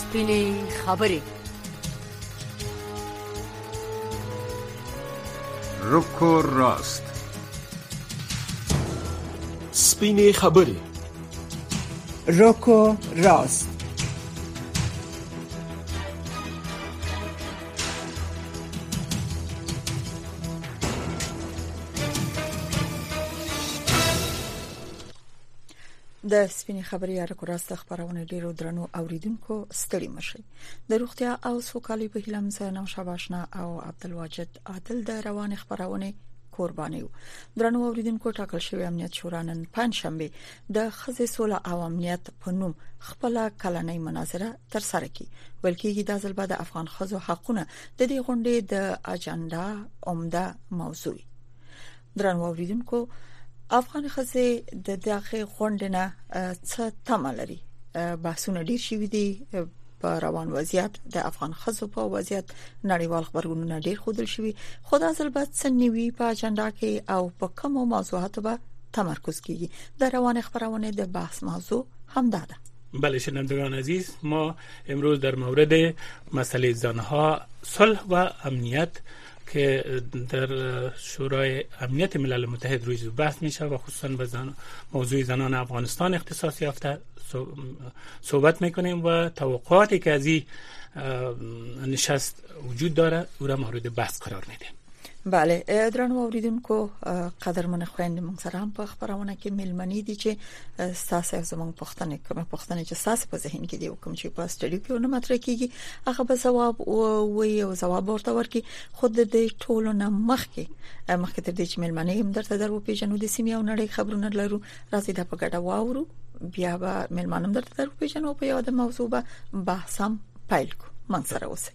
سپینې خبرې. رکو راست. سپینې خبرې. رکو راست. د سپینې خبرې یا رکو راست خبرونه ډیرو درنو اوریدونکو ستړي مشي. د روغتیا او سوکالۍ په هیله مزنه شاباشنا او عبدالواجد عادل د روان خبرونه قرباني وو. درنو اوریدونکو ټاکل شوی امنیت شورا نن پنځشنبه د خزې سوله او امنیت په نوم خپل کلنۍ مناظره تر سره کی. ولکې د ځل بعد افغان خزو حقونه د دې غونډې د اجنډا عمده موضوع. درنو اوریدونکو افغان خزې د دغه غونډنه څه تمه لري؟ بحثونه ډیر شوي دي په روان وضعیت د افغان خزو په وضعیت نړیوال خبرونه ډیر خودل شوي. خدا ځل بعد سنوي په اجنډا کې او په کوم موضوعاتو به تمرکز کیږي. د روان خبرونه د بحث موضوع همدا ده. بله شنوندگان عزیز، ما امروز در مورد مسئله زنها، صلح و امنیت که در شورای امنیت ملل متحد روی بحث میشه و خصوصا به موضوع زنان افغانستان اختصاص یافته صحبت میکنیم و توقعاتی که از این نشست وجود داره او را مورد بحث قرار میدیم. بله درنو اوریدونکو قدرمن خويند موږ سره هم په خبرونه کې ملمنې دي چې تاسو زموږ پوښتنه چې تاسو په ذهن کې دی کوم چې په سټډیو کې ونه مطرح کیږي هغه به جواب ورته ورکړي. خود د ټولو نه مخکې تر دې چې ملمنې هم درته درو پیژنو د سیمې او نړۍ خبرونه لرو. راځي د په ګډه واورو بیا به ملمنم درته درو پیژنو په یاد موضوع به بحثم پیل کو. من سره اوسئ.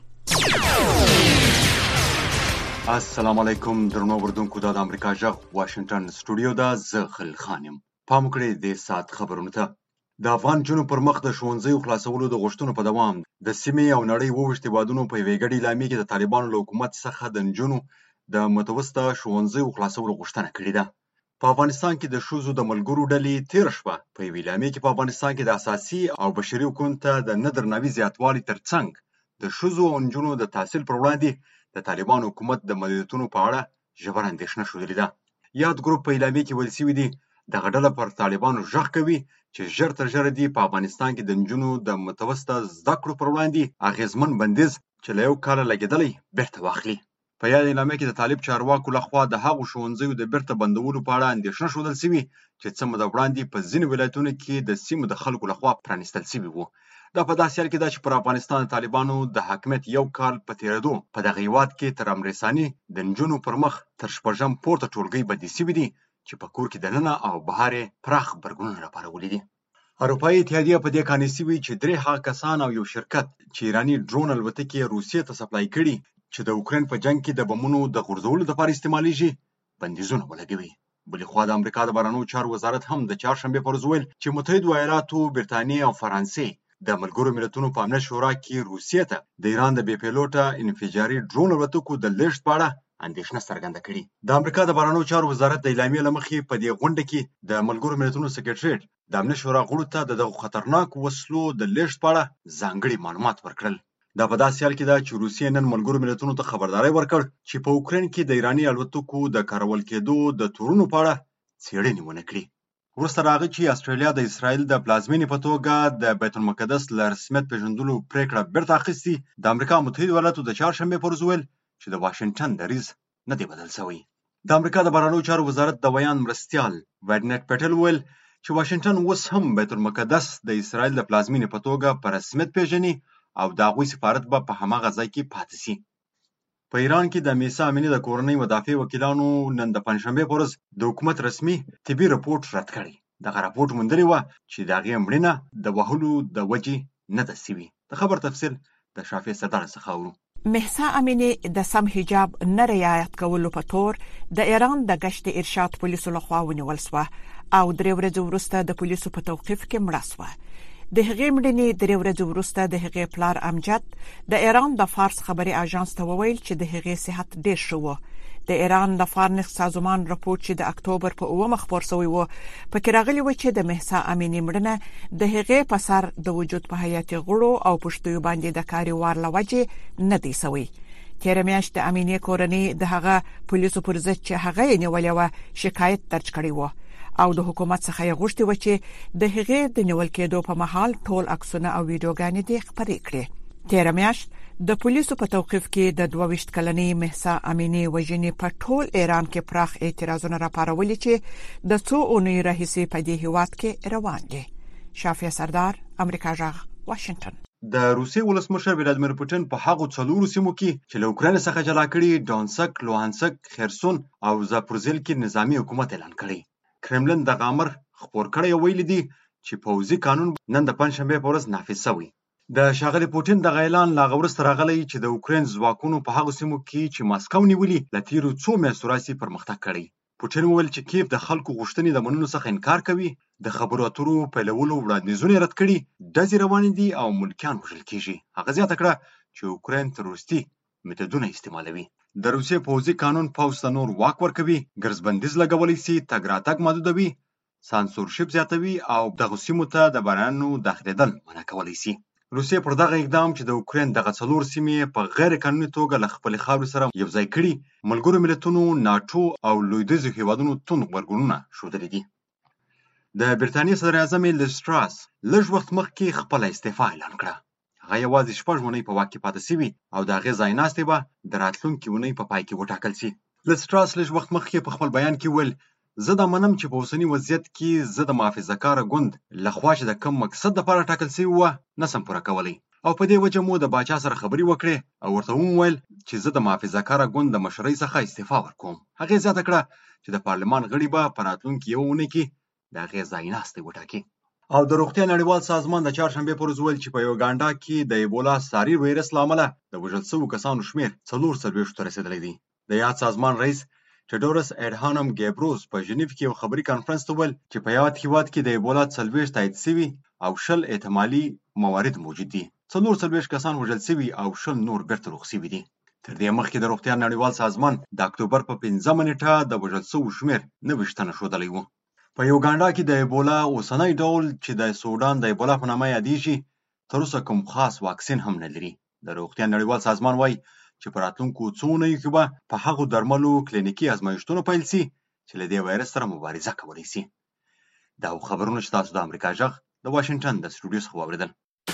السلام علیکم درنو اوریدونکو، د امریکا جغ واشنگټن سټوډیو دا زه خلیل خان یم. پام وکړئ د سات خبرونو ته. د افغان جنوب پر مخ د ښوونځیو خلاصولو د غوښتنو په دوام د سیمې او نړۍ ووښتي هیوادونو په یوې ګډې اعلامیې کې د طالبانو له حکومت څخه د نجونو د متوسطه ښوونځیو خلاصولو غوښتنه کړې ده. په افغانستان کې د ښځو د ملګرو ډلې تیر شوه په یوې اعلامیې کې په افغانستان کې د اساسي او بشري حقوقو ته د نه درناوي زیاتوالي ترڅنګ د ښځو او نجونو د تحصیل پر وړاندې د طالبانو حکومت د محدودیتونو په اړه ژوره اندېښنه ښودلې ده. یاد ګروپ په اعلامیې کې ویل شوي دي دغه ډله پر طالبانو غږ کوي چې ژر تر ژره دې په افغانستان کې د نجونو د متوسطه زده کړو پر وړاندې اغېزمن بندیز چې له یو کاله لګېدلی بیرته واخلي. په یاد اعلامیه کې د طالب چارواکو لخوا د هغو ښوونځیو د بیرته بندولو په اړه اندېښنه ښودل شوې چې څه موده وړاندې په ځینو ولایتونو کې د سیمو د خلکو لخوا پرانیستل شوي وو. دا په داسې حال کې ده چې پر افغانستان د طالبانو د حاکمیت یو کال په تېرېدو په دغه هېواد کې تر امرساني د نجونو پر مخ تر شپږم پورته ټولګۍ بدې شوي دي چې په کور کې دننه او بهر یې پراخ غبرګونونه راپارولي دي. اروپایي اتحادیه په دې قانع شوي چې 3 هغه کسان او یو شرکت چې ایراني ډرون الوتکې روسیې ته سپلای کړي چې د اوکراین په جنگ کې د بمونو د غورځولو لپاره استعمالیږي بندیزونه ولګوي. بلې خوا د امریکا د بهرنیو چارو وزارت هم د چهارشنبې پر ورځ ویل چې متحده ایالاتو، برتانیې او فرانسې د ملګرو ملتونو په امنیت شورا کې روسیې ته د ایران د بې پیلوټه انفجاري ډرون الوتکو د لیږد په اړه اندېښنه څرګنده کړې. د امریکا د بهرنیو چارو وزارت د اعلامیې له مخې په دې غونډه کې د ملګرو ملتونو سکرټریټ د امنیت شورا غړو ته دغه خطرناکو وسلو د لیږد په اړه ځانګړي معلومات ورکړل. دا په داسې حال کې ده چې روسیې نن ملګرو ملتونو ته خبرداری ورکړ چې په اوکراین کې د ایراني الوتکو د کارول کېدو د تورونو په اړه څېړنې ونه کړي. وروسته راغی چې استرالیا د اسرائیل د پلازمینې په توګه د بیت المقدس له رسمیت پېژندلو پرېکړه بیرته اخیستې. د امریکا متحده ایالاتو د چهارشنبې پر ورځ ویل چې د واشنګټن دریځ نه دی بدل شوی. د امریکا د بهرنیو چارو وزارت د بیان مرستیال وایډنټ پټل ویل چې واشنګټن اوس هم بیت المقدس د اسرائیل د پلازمینې په توګه په رسمیت پېژني او د هغوی سفارت به په هماغه ځای کې پاتې شي. په ایران کې د میسا امینی د کورنۍ مدافع وکیلانو نن د پنځشنبې په ورځ د حکومت رسمي طبي رپورټ رد کړی. دغه رپورټ موندلی وه چې د هغې مړینه د وهلو د وجې نه ده شوې. د خبر تفصیل د شافع سردار څخه اورو. مهسا امینی د سم حجاب نه رعایت کولو په تور د ایران د گشت ارشاد پولیسو لخوا ونیول شوه او 3 ورځې وروسته د پولیسو په توقیف کې مړه شوه. د هغې مړینې 3 ورځې وروسته د هغې پلار امجد د ایران د فارس خبري اژانس ته وویل چې د هغې صحت ډېر ښه و. د ایران د فارنس سازمان راپور چې د اکتوبر په 9 خبر شوی و پکې راغلی و چې د مهسا امینی مړنه د هغې په سر د وجود په حیاتي غړو او پښتو باندې د کاري وار لوجه نه دی سوی. تیر میاشت د امینی کورنۍ د هغه پولیسو پر ضد چې هغه یې نیولې و شکایت درج کړی و او د حکومت څخه یې غوښتي و چې د هغې د نیول کېدو په مهال ټول عکسونه او ویډیوګانې دې خپرې کړي. تیر میاشت د پولیسو په توقیف کې د 22 کلنې مهسا امینی وژنې په ټول ایران کې پراخ اعتراضونه راپارولي چې د څو اونۍ راهیسې په دې هیواد کې روان دي. شافیه سردار، امریکا جغ، واشنگټن. د روسیې ولسمشر ولادیمیر پوتین په هغو 4 سیمو کې چې له اوکراین څخه جلا کړي ډونسک، لوهانسک، خرسون او زاپورزیل کې نظامی حکومت اعلان کړی. کرملن د غامر خبر کړی ویل دي چې پوځي قانون نن د پنځشنبه په ورځ نافذ شوی. د شاغلي پوتین د اعلان لا غورسته راغلی چې د اوکراین ځواکونو په هغو سیمو کې چې ماسکو نیولي ل تیرو 2 میاشتو راځي پرمختګ کړی. پوتین وویل چې کیف د خلکو غوښتنې د منلو څخه انکار کوي، د خبرو اترو پیلولو وړاندیزونه رد کړي، ډزې روانې دي او ملکیان وژل کیږي. هغه زیاته کړه چې اوکراین تروریستي میتودونه استعمالوي. د روسیې پوځي قانون پوځ ته نور واک ورکوي، ګرځبندیز لګولی سي، تګ راتګ محدودوي، سانسورشپ زیاتوي او دغه سیمو ته د بهرنیانو داخلېدل منع کولی سي. روسیې پر دغه اقدام چې د اوکراین دغه 4 سیمې په غیر قانوني توګه له خپلې خاورې سره یو ځای کړي، ملګرو ملتونو، ناټو او لویدیځو هیوادونو توند غبرګونونه ښودلي دي. د برټانیې صدر اعظم لیز ټراس لږ وخت مخکې خپله استعفا اعلان کړه. هغه یوازې 6 اونۍ په واک کې پاتې شوي او د هغې ځایناستې به د راتلونکې اونۍ په پای کې وټاکل شي. لیز ټراس لږ وخت مخکې په خپل بیان کې ویل زه دا منم چې په اوسني وضعیت کې زه د محافظه کاره ګوند لخوا چې د کوم مقصد لپاره ټاکل شوی و نسم پوره کولی او په دې وجه مو د باچا سره خبرې وکړې او ورته وویل چې زه د محافظه کاره ګوند د مشرۍ څخه استعفا ورکوم. هغې زیاته کړه چې د پارلمان غړي به په راتلونکي یوه اونۍ کې د هغې ځایناستې وټاکي. او د روغتیا نړیوال سازمان د چهارشنبې پر ورځ ویل چې په یوګانډا کې د ایبولا ساري وایرس له امله د وژل شویو کسانو شمېر 44 ته رسېدلی دی. د یاد سازمان رئیس ټیډورس اډهانم ګیبروس په ژنیف کې یو خبري کانفرنس ته ویل چې په یاد هیواد کې د ایبولا 40 تایید شوي او 10 احتمالي موارد موجود دي. 44 کسان وژل شوي او 10 نور بیرته روغ شوي دي. تر دې مخکې د روغتیا نړیوال سازمان د اکتوبر په 15 نیټه د وژل شویو شمېر 90 تنه ښودلی و. په یوګانډا کې د ایبولا اوسنی ډول چې د سودان د ایبولا په نامه یادېږي تر اوسه کوم خاص واکسین هم نه لري. د روغتیا نړیوال سازمان وایي چې په راتلونکو څو اونیو کې به په هغو درملو کلینیکي ازمایښتونه پیل شي چې له دې وایرس سره مبارزه کولی شي. دا خبرونه چې تاسو د امریکا غږ د واشنگټن د سټوډیو څخه واورېدل.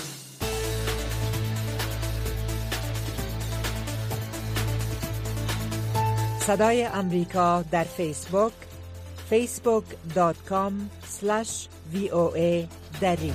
صدای امریکا در فیسبوک facebook.com/VOA دری.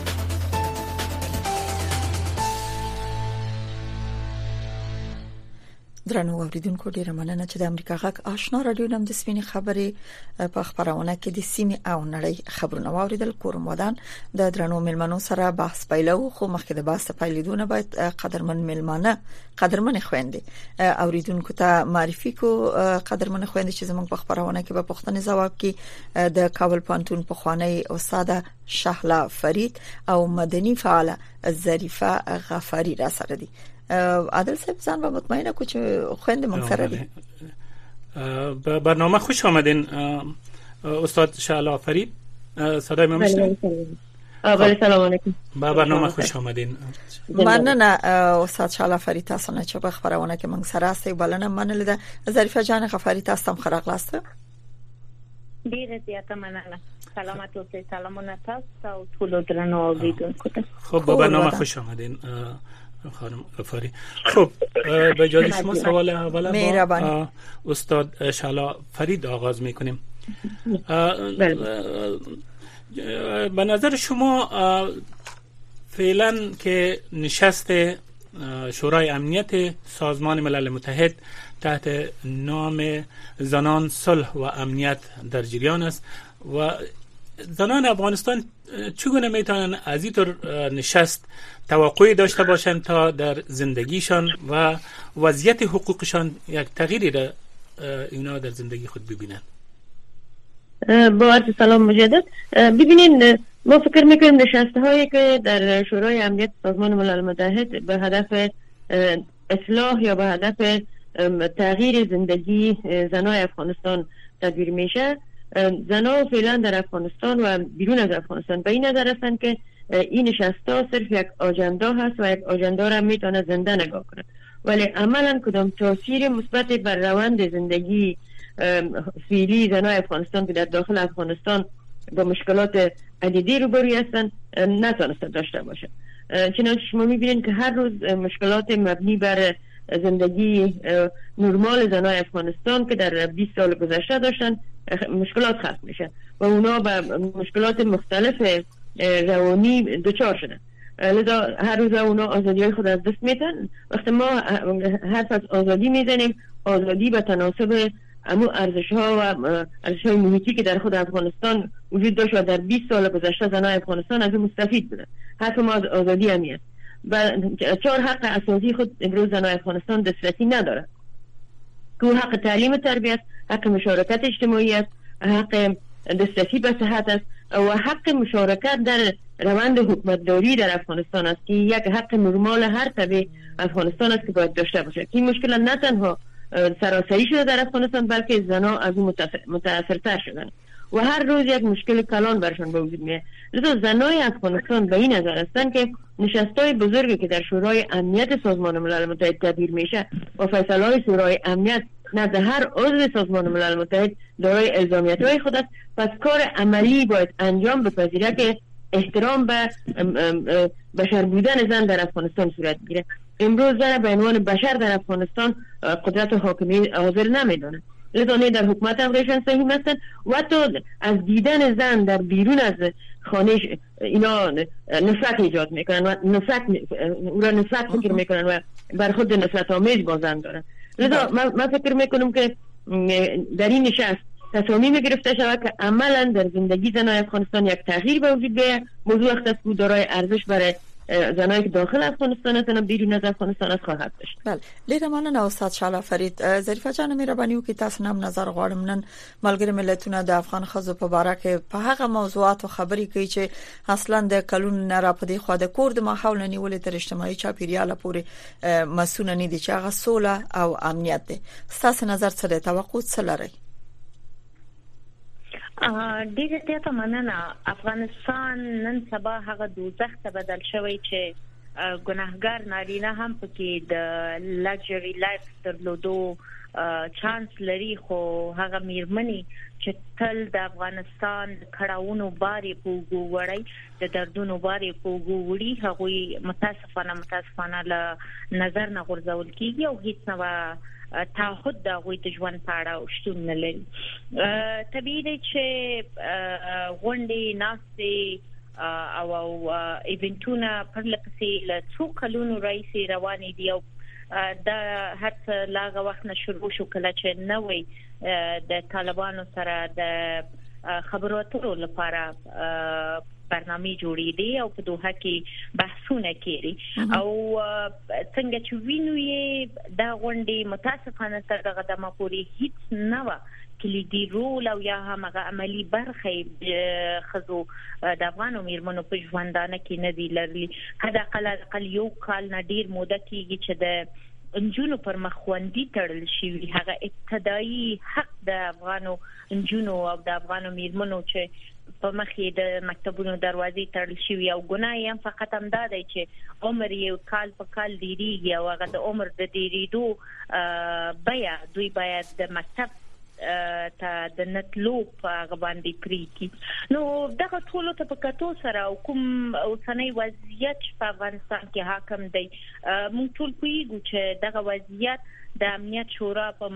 درنو اوریدونکو ډیره مننه چې د امریکا غږ آشنا رادیو نم د سپینې خبرې په خبرونه کې د سیمې او نړۍ خبرونه واوریدل. کورم ودان د درنو ملمنو سره بحث پیلو، خو مخکې د بحث پیلېدونه باید قدرمن ملمانه قدرمن خويندې اوریدونکو ته معرفي کو. قدرمن خويندې چې زموږ په خبرونه کې په پښتني ځواب کې د کابل پانتون په خوانی استاد شهلا فرید او مدني فعاله ظریفه غفاری را سره دي. عادل صاحب ځان به مطمئنه کو چې خويند من سره دي. به برنامه خوش آمدین استاد شهلا فرید. صدای ما میشنوید؟ بله سلام علیکم. به برنامه خوش آمدین. مننه استاد شهلا فرید، تاسو نه چې په خبرونه کې من سره استي بلنه منل ده. ظریفه جان غفاری تاسو هم خراغلاست. ډیره زیاته مننه. سلامت اوسئ. سلامونه تاسو او ټول درنو اوریدونکو ته. خب به برنامه خوش آمدین خانم غفاری. خب به اجازه شما سوال اول با استاد شهلا فرید آغاز میکنیم. به نظر شما فعلا که نشست شورای امنیت سازمان ملل متحد تحت نام زنان صلح و امنیت در جریان است و زنان افغانستان چگونه میتونن از این طور نشست توقعی داشته باشند تا در زندگیشان و وضعیت حقوقشان یک تغییری را اینا در زندگی خود ببینند؟ با عرض سلام مجدد. ببینین ما فکر میکنیم نشسته هایی که در شورای امنیت سازمان ملل متحد به هدف اصلاح یا به هدف تغییر زندگی زنای افغانستان تدبیر میشه، زنها فعلا در افغانستان و بیرون از افغانستان به این نظر هستند که این نشستا صرف یک آجندا هست و یک آجندا را میتونه زنده نگاه کنه، ولی عملا کدام تاثیر مثبت بر روند زندگی فعلی زنای افغانستان که در داخل افغانستان با مشکلات عدیدی روبرو هستند نتونسته داشته باشه. چنانچه شما میبینید که هر روز مشکلات مبنی بر زندگی نرمال زنای افغانستان که در 20 سال گذشته داشتن مشکلات خلق میشه و اونا به مشکلات مختلف روانی دچار شدن. لذا هر روز اونا آزادی های خود از دست میدن. وقتی ما حرف از آزادی میزنیم، آزادی به تناسب امو ارزش ها و ارزش های محیطی که در خود افغانستان وجود داشت و در 20 سال گذشته زنای افغانستان از اون مستفید بودن. حرف ما از آزادی همیست. و 4 حق اساسی خود امروز زنای افغانستان دسترسی نداره که حق تعلیم و تربیت، حق مشارکت اجتماعی است، حق دسترسی به صحت است و حق مشارکت در روند حکومتداری در افغانستان است که یک حق نرمال هر طبقه افغانستان است که باید داشته باشه. این مشکل نه تنها سراسری شده در افغانستان بلکه زنها از اون متاثرتر شدن و هر روز یک مشکل کلان برشان به وجود میاد. لذا زنای افغانستان به این نظر هستند که نشستای بزرگی که در شورای امنیت سازمان ملل متحد تدبیر میشه و فیصله‌های شورای امنیت نزد هر عضو سازمان ملل متحد دارای الزامیت‌های خود است، پس کار عملی باید انجام بپذیره که احترام به بشر بودن زن در افغانستان صورت بگیره. امروز زن به عنوان بشر در افغانستان قدرت حاکمیت حاضر نمیدونه. لذا نه در حکومت هم ریشن صحیح هستن و تو از دیدن زن در بیرون از خانه اینا نفرت ایجاد میکنن و نفرت فکر میکنن و بر خود نفرت آمیز با زن دارن. لذا من فکر میکنم که در این نشست تصامیم گرفته شود که عملا در زندگی زنای افغانستان یک تغییر به وجود بیاید. موضوع وقت است که دارای ارزش برای زنایی که داخل افغانستان هستند بیرون از افغانستان است خواهد داشت. بله، ډیره مننه استاد شعله فرید. ظریفه جان مهرباني وکړئ تاسو نام نظر غواړم. نن ملګری ملتونه د افغان خزو په اړه کې په هغه موضوعاتو خبري کوي چې اصلا د کلون نه را پدې خو د کور د ماحول نیولې تر اجتماعي چاپیریال پورې مسؤل نه دي چې هغه سوله او امنیت دي. تاسو نظر څه دی؟ توقع څه لرئ؟ ډیره ته مننه. افغانستان نن سبا هغه دوزخ ته بدل شوی چې ګناهګار نارینه هم پکې د لګژري لایف درلودو چانس لري، خو هغه میرمنې چې تل د افغانستان کړهونو باري پوغو وړي د دردونو باري پوغو وړي هغوی متاسفانه له نظر نه غورځول کیږي او هیڅ نه تعهد دا غوي د ژوند په اړه شتون نه لري. طبیعي دی چې غونډې ناستې او ایونټونه پر لپسې له څو کلونو راځي روانې دي او دا هر څه لاغه وخت نه شروع شو کله چې نوې د طالبانو سره د خبرو اترو لپاره برنامه جوړې دي او په دوحه کې بحثونه کېږي او څنګه چې وینو یې دا غونډې متاسفانه تر دغه دمه پورې هیڅ نه و کلیدي رول او یا هم هغه عملی برخه خزو د افغانو میرمنو په ژوندانه کې نه دی لرلي. حداقل یو کال نه ډیر موده کېږي چې د انجونو پر مخوندي تړل شي. هغه ابتدایي حق د افغانو انجونو او د افغانو میرمنو چې په مخې د مکتبونو دروازې تړل شي او ګناه هم فقط هم دا دی چې عمر یو کال په کال ډیریږي او هغه د عمر د ډیریدو بیا دوی باید د مکتب ته د نتلو په غوښتنې پریږي. نو دغه ټولو ته په کتو سره کوم اوسنۍ وضعیت په افغانستان کې حاکم دی، موږ ټول پوهیږو چې دغه وضعیت د امنیت شورا په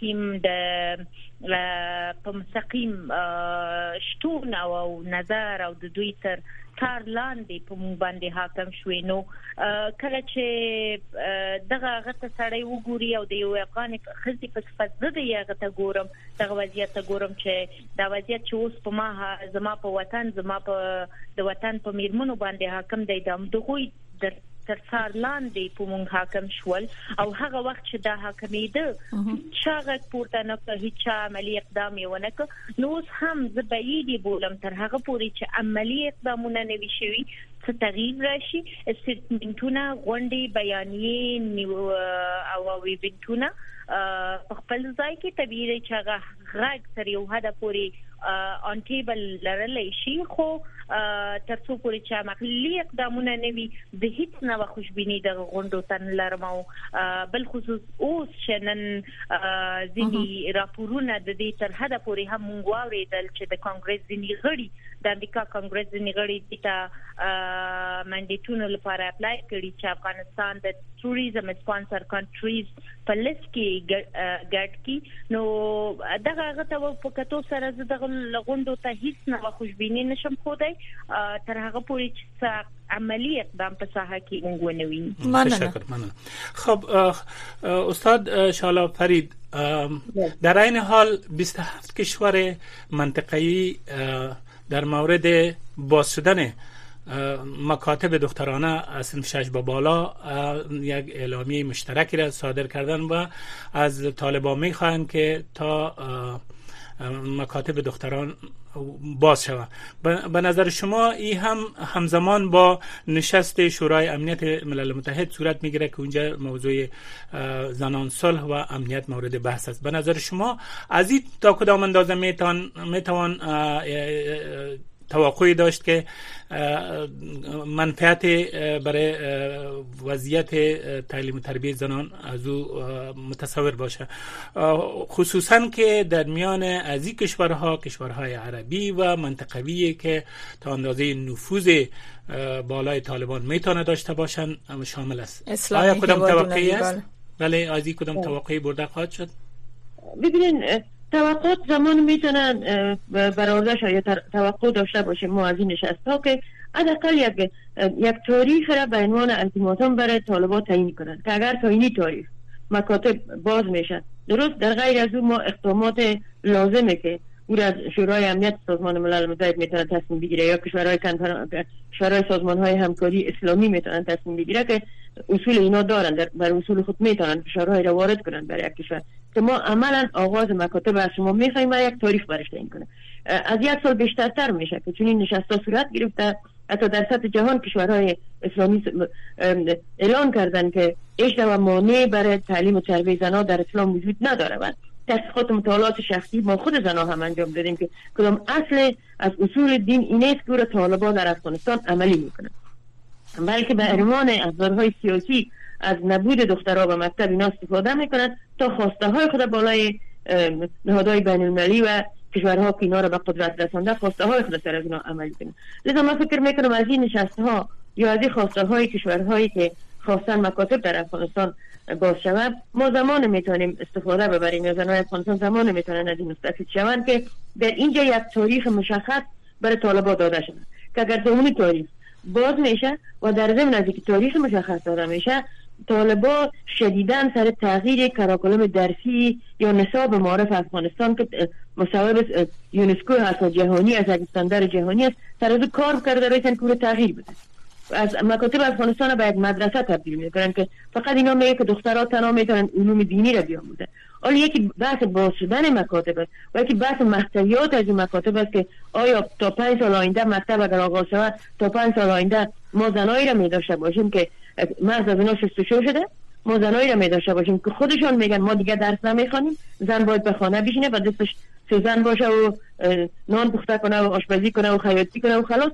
مستقیم شتون او نظر او د دوی تر کار لاندې په مونږ باندې حاکم شوی. نو کله چې دغه غته سړی وګوري او د یو افغان خزي په صفت زده یې غته ګورم دغه وضعیت ګورم چې دا وضعیت چې اوس په ما زما په وطن زما په د وطن په میرمنو باندې حاکم دی دغه تر څار لاندې په مونږ حاکم شول او هغه وخت چې دا حاکمیده شاغه پورته نه کوي هیڅ عملی اقدام یې ونه کړ. نو اوس هم زه بعیدی بولم تر هغه پورې چې عملی اقدامونه نه وي شوي څه تغییر راشي. استیتمنټونه غونډې بیانیې او ایونټونه په خپل ځای کې طبيعي چې هغه غږ تر یو حد پورې اون ټیبل لرلې شي خو ترڅو پورې چې محلي اقدامونه نوي د هیڅ نوې خوشبيني د غونډو تن لرمو بل خصوص اوس شنن ځینی راپورونه د دې تر حد پورې هم غواړي چې د کانګرس ځینی غړي د امریکا کانګرس ځینی غړي د منډیټونو لپاره اپلای کړي چې افغانستان د ټوریزم سپانسر کنټریز په لیست کې ګډ کی نو دغه غته په کتو سره د غونډو ته هیڅ نه خوشبيني نشم خودای تر هغه پورې چې عملی اقدام په ساحه کې ونوي. تشکر. خب استاد شالا فرید در این حال 27 کشور منطقه‌ای در مورد باز شدن مکاتب دخترانه از صنف 6 به بالا یک اعلامیه مشترکی را صادر کردن و از طالبان می‌خواهند که تا مکاتب دختران باز شود. به نظر شما این هم همزمان با نشست شورای امنیت ملل متحد صورت میگیره که اونجا موضوع زنان صلح و امنیت مورد بحث است. به نظر شما از این تا کدام اندازه میتوان توقعی داشت که منفعت برای وضعیت تعلیم و تربیت زنان از او متصور باشه، خصوصا که در میان از این کشورهای عربی و منطقوی که تا اندازه نفوذ بالای طالبان میتونه داشته باشن شامل است. آیا کدام توقعی است؟ بله، از این کدام توقعی برده خواهد شد؟ ببینین توقعات زمان میتونن برآورده شه یا توقع داشته باشه ما از این نشست ها که حداقل یک تاریخ را به عنوان التیماتوم برای طالبان تعیین کنند که اگر تا این تاریخ مکاتب باز میشن درست در غیر از اون ما اقدامات لازمه که او را شورای امنیت سازمان ملل متحد میتونه تصمیم بگیره یا کشورهای سازمانهای همکاری اسلامی میتونن تصمیم بگیره که اصول اینا دارن بر اصول خود میتونن فشارهای را وارد کنن برای یک کشور که ما عملا آغاز مکاتب از شما میخوایم و یک تاریخ برش تعیین کنه. از یک سال بیشتر میشه که چون این نشست‌ها صورت گرفته حتی در سطح جهان کشورهای اسلامی اعلان کردن که هیچ نوع مانع برای تعلیم و تربیت زنان در اسلام وجود نداره و تحقیقات مطالعات شخصی ما خود زنان هم انجام دادیم که کدام اصل از اصول دین اینه که طالبان در افغانستان عملی میکنن، بلکه به عنوان ابزارهای سیاسی از نبود دخترها به مکتب اینا استفاده میکنن تا خواسته های خود بالای نهادهای بین المللی و کشورها که اینا را به قدرت رسانده خواسته های خود سر از اینا عملی کنن. لذا من فکر میکنم از این نشسته ها یا از این خواسته های کشورهایی که خواستن مکاتب در افغانستان باز شود ما زمان میتونیم استفاده ببریم یا زنان افغانستان زمان میتونن از این مستفید شوند که در اینجا یک تاریخ مشخص برای طالبان داده شود که اگر اون تاریخ باز میشه و در ضمن از اینکه تاریخ مشخص داده میشه طالبان شدیداً سر تغییر کاریکولوم درسی یا نصاب معارف افغانستان که مصوب یونسکو هست و جهانی از یک استاندارد جهانی است سر از کار کرده رایتن که تغییر بده. از مکاتب افغانستان به یک مدرسه تبدیل میکنن که فقط اینا میگه که دخترها تنها میتونن علوم دینی را بیاموزن. حالا یکی بحث باز شدن مکاتب است و یکی بحث محتویات از این مکاتب است که آیا تا 5 سال آینده مکتب اگر آغاز شود تا 5 سال آینده ما زنایی را می‌داشته باشیم که مرد از اینا شستشو شده، ما زنایی را می‌داشته باشیم که خودشان میگن ما دیگه درس نمیخوانیم، زن باید به خانه بشینه و دستش سوزن باشه و نان پخته کنه و آشپزی کنه و خیاطی کنه و خلاص.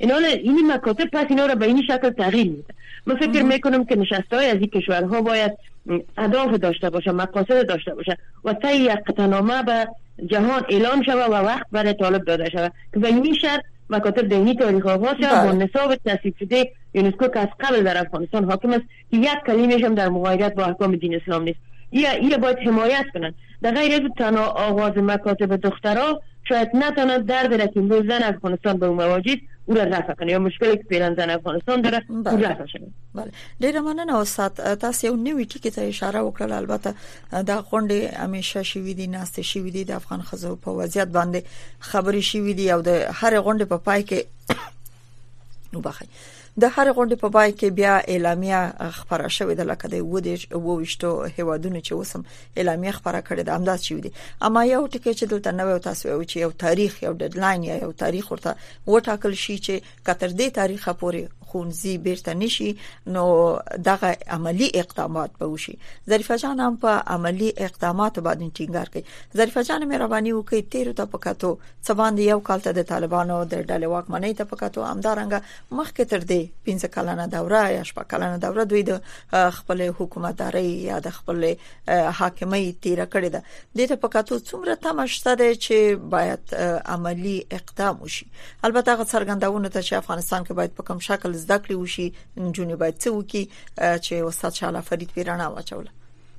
این مکاتب پس اینا را به این شکل تغییر میده. من فکر میکنم که نشستهای از این کشورها باید اهداف داشته باشه، مقاصد داشته باشه و طی یک قطعنامه به جهان اعلام شود و وقت برای طالب داده شود که به این شرط مکاتب دینی تاریخ آغاز شود با نصاب تصویب شده یونسکو که از قبل در افغانستان حاکم است که یک کلمه‌اش هم در مغایرت با احکام دین اسلام نیست. این باید حمایت کنند. در غیر از تنها آغاز مکاتب دخترها شاید نتواند درد را که زن افغانستان به مواجه او را رفع کنه یا مشکلی که پیران زن افغانستان داره او رفع شده. بله، ډیر مننه استاد. تاسو یو نوې ټکی ته اشاره وکړه. البته دا غونډه همیشه شوې دي، ناست شوې دي د افغان خزو په وضعیت باندې خبري شوې دي او د هر غونډه په پای کې نو بخای د هر غونډې په پای کې بیا اعلامیه خبره شوې ده لکه د وویشتو هیوادونو چې وسم اعلامیه خبره کړې ده همداس شوې دي. اما یو ټکی چې دلته نو تاسو وایو چې یو تاریخ یو ډیډلاین یا یو تاریخ ورته وټاکل شي چې کتر دې تاریخ پورې خونځي بیرته نشي نو دغه عملی اقدامات به وشي. ظریفه جان هم په عملی اقدامات باندې ټینګار کوي. ظریفه جان مهرباني وکړئ 13 ته پکاتو سباند یو کال ته د طالبانو د ډلې واکمنۍ ته پکاتو همدارنګه مخکې تر دې 15 کلنه دوره یا 8 کلنه دوره دوی د خپل حکومتداري یا د خپل حاکمۍ تیر کړی ده. د ته پکاتو څومره تماشته ده چې باید عملی اقدام وشي. البته هغه څرګندونه ته چې افغانستان کې باید په کوم شکل زده کړې وشي، نجونې باید څه وکړي چې استاد شاله فرید پیرانا واچوله.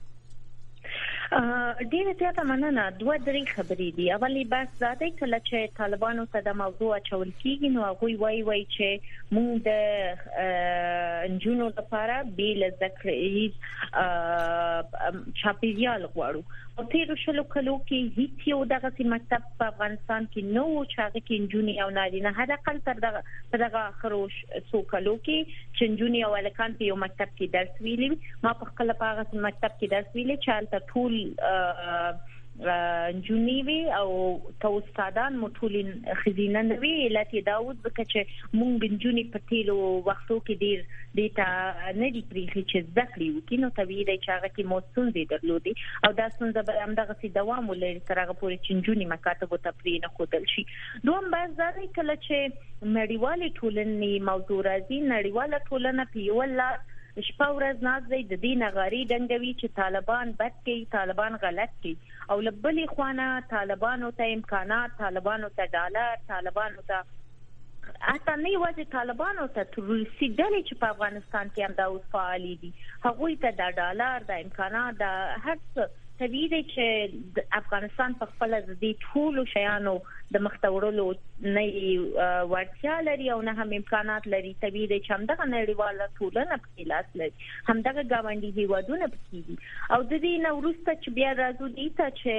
ډیره زیاته مننه. دوه درې خبرې دي. اولی بس دا دی کله چې طالبانو ته د موضوع اچول کیږي نو هغه وایي چې موږ د انجونو لپاره بیل ذکر چاپیریال غواړو. او تیر شلو کلو کې هیڅ یو دغه مکتب په افغانستان کې نو چې کې انجونی او نارینه هدا کل تر دغه خروش سو کلو کې چې انجونی او الکان په یو مکتب کې درس ویلي. ما په خپل په هغه مکتب کې درس ویلي چې تل ټول انجونی وی او تو استادان مټولین خزینه نوی لته داوود بکچ مونږ انجونی په تیلو وختو کې ډیر دیتا نه دی پریخي چې ذکر یو کینو طبيعي دی چې هغه کې موسون دي درلودي او دا څنګه به همدغه سي دوام ولري تر هغه پورې چې انجونی مکاتب ته پرې نه خودل شي. دوم باز ځای کله چې نړیوالې ټولنې موضوع راځي، نړیواله ټولنه په یو لار شپه ورځ نازي د دین غاری دنګوي چې طالبان بد کوي، طالبان غلط کوي او لبلي خوانه طالبانو ته امکانات، طالبانو ته ډالر، طالبانو ته اته نه وځي، طالبانو ته تروریستي ډلې چې په افغانستان کې هم دا اوس فعال دي هغوی ته د ډالر د امکانات د هر څه طبيعي دی چې افغانستان په خپل د ټولو شیانو د مختورلو نه ورتیا لري او نه هم امکانات لري. طبيعي دی چې همدغه نړیواله ټولنه په لاس لري، همدغه ګاونډي هیوادونه پکې دي او د دې نو وروسته چې بیا راځو دي ته چې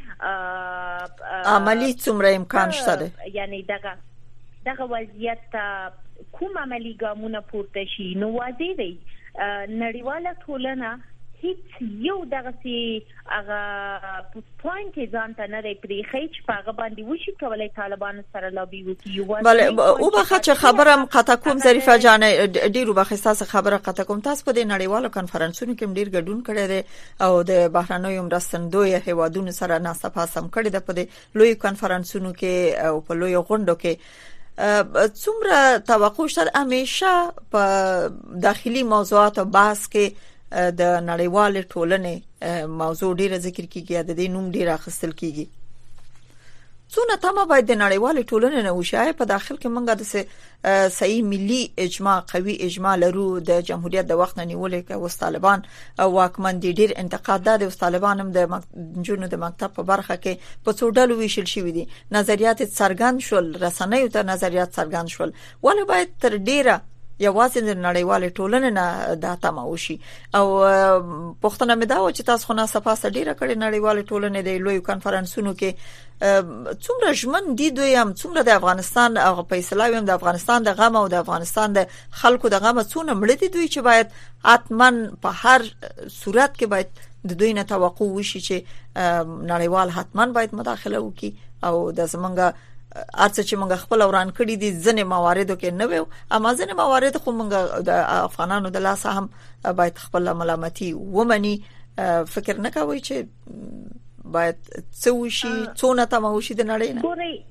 عملی څومره امکان شته یعنی دغه وضعیت کوم عملی ګامونه پورته شي نو واضح دی نړیواله ټولنه هیڅ یو دغه سي هغه پوینټ ځانته نه لري چې په هغه باندې وشي کولای طالبان سره لابي وکړي. بله او بخښه چې خبرم قطع کوم ظریفه جان ډیرو بخښه خبره قطع کوم. تاسو په دې نړیوالو کانفرنسونو کې ډیر ګډون کړی دی او د بهرنیو مرستندوی هیوادونو سره ناسپاسم کړی دی په دې لوی کانفرنسونو کې او په لوی غونډو کې. څومره توقع شته همیشه په داخلي موضوعات او بحث کې د نړیوال ټولنې موضوع ډیره ذکر کیږي، د دې نوم ډیره اخیستل کیږي. څونه تمه باید د نړیوال ټولنې نه وشي په داخل کې موږ د صحیح ملي اجماع، قوي اجماع لرو د جمهوریت د وخت نه نیولې کې اوس طالبان واکمن دي. ډیر انتقادات د طالبان هم د جنونو د مکتب په برخه کې په څو ډلو ویشل شوی دي. نظریات څرګند شول، رسنیو ته نظریات څرګند شول، ولې باید تر ډیره یوازې د نړیوالې ټولنې نه د تمه وشي. او پښتنه مې دا و چې تاسو خو نه سپاسه ډیره کړې نړیوالې ټولنې د لوی کانفرنسونو کې څومره ژمن دي دوی هم څومره د افغانستان او فیصله ویم د افغانستان د غم او د افغانستان د خلکو د غم څونه مړ دي دوی چې باید حتما په هر صورت کې باید د دوی نه توقع وشي چې نړیوال حتما باید مداخله وکړي او د زمونږ ارڅ چې موږ خپل وران کړی دي ځنې مواردو کې نه وو اما ځنې موارد خو موږ د افغانانو د لاس هم باید خپل ملامتي ومني. فکر نه کوي چې باید څه وشي څونه تمه وشي د نړۍ نه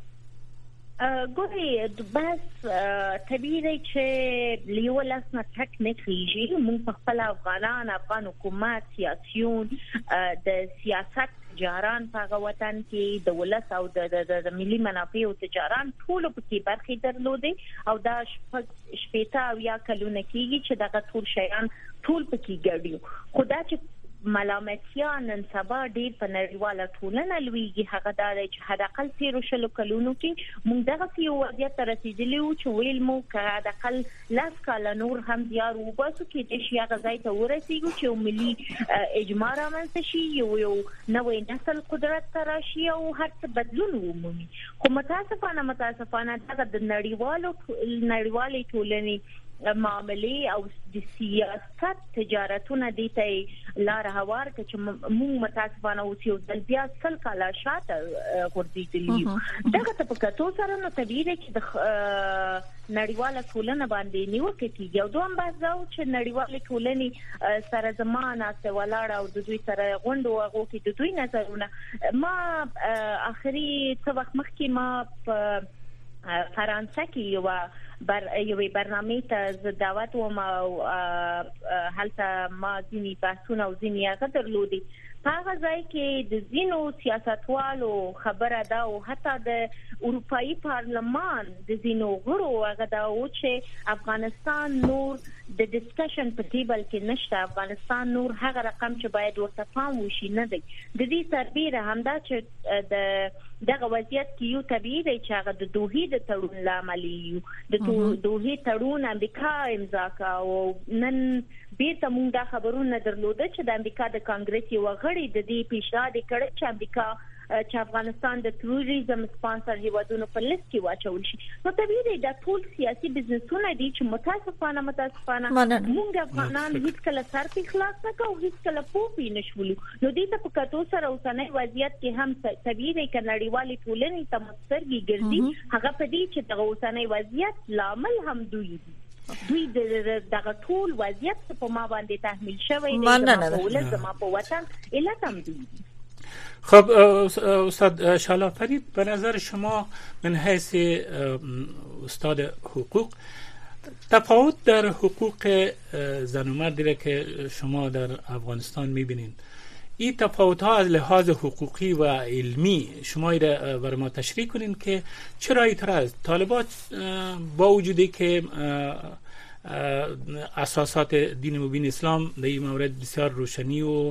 ګوري بس طبيعي دی چې لیو لاسنه تک نه کیږي. موږ خپل افغان حکومت سیاسيون د سیاست تجاران په وطن کې د ولس او د ملي منافع او تجاران ټول په کې برخه درلودي او دا شپېته او یا کلونه کېږي چې دغه ټول شیان ټول په کې ګډیو. خدا چې ملامتیا نن سبا ډیر په نړیواله ټولنه لویږي هغه دا چې حداقل 13 کلونو کې موږ دغه یو وضعیت ته رسیدلی و چې ویل مو که حداقل لاس کاله نور هم زیار وباسو کې د شي هغه ځای ته ورسیږو چې ملي اجماع رامنځته شي، یو نوې نسل قدرت ته راشي او هر څه بدلون ومومي. خو متاسفانه دغه د نړیوالې ټولنې معاملې او د سیاست تجارتونه دي ته لار هوار چې موږ متاسفانه اوس یو ځل بیا سل کاله شاته ورځېدلی یو. دغه ته په کتو سره نو طبیعي دی چې نړیواله ټولنه باندې نیوکه کیږي او دوم بازو چې نړیواله ټولنې سره زمانه سوالړ او د دوی سره غونډه او کې د دوی نظرونه ما اخري څه وخت مخکې ما په فرانسه کې یو برنامه ته دعوت و ما هلته ما ځینی بحثونه او ځینی هغه درلودي هغه ځای کې د زینو سیاستوالو خبره ده او حتی د اروپאי پارلمان د زینو غړو هغه دا و چې افغانستان نور د ډسکشن په ټیبل کې نشته افغانستان نور هغه رقم چې باید ورته پام وشي نه دی د دې سربیره همدا چې دغه وضعیت کې یو طبيعي دی چې هغه د دوحې د تړون لامل یو د دوحې تړون امریکا امضا کړ او نن بیرته موږ دا خبرونه درلوده چې د امریکا د کانګرس یو غړي د دې پیشنهاد کړ چې امریکا چې افغانستان د تروریزم سپانسر هیوادونو په لیست کې واچول شي نو طبيعي دی د ټول سیاسي بزنسونه دي چې متاسفانه موږ افغانان هیڅ کله سر په خلاص نه کوو هیڅ کله پوپی نشولو نو دې ته په کتو سره اوسنۍ وضعیت کې هم طبيعي دی چې نړیوالې ټولنې ته مسترګي ګرځي هغه په دې چې د اوسنۍ وضعیت لامل هم دوی دغه ټول وضعیت په ما باندې تحمیل شوی دی زما په وطن علت هم دوی. خب استاد شالا فرید به نظر شما من حیث استاد حقوق تفاوت در حقوق زن و مرد که شما در افغانستان میبینید این تفاوت ها از لحاظ حقوقی و علمی شما را بر ما تشریح کنین که چرا اینطور است طالبان با وجودی که اساسات دین مبین اسلام در این مورد بسیار روشنی و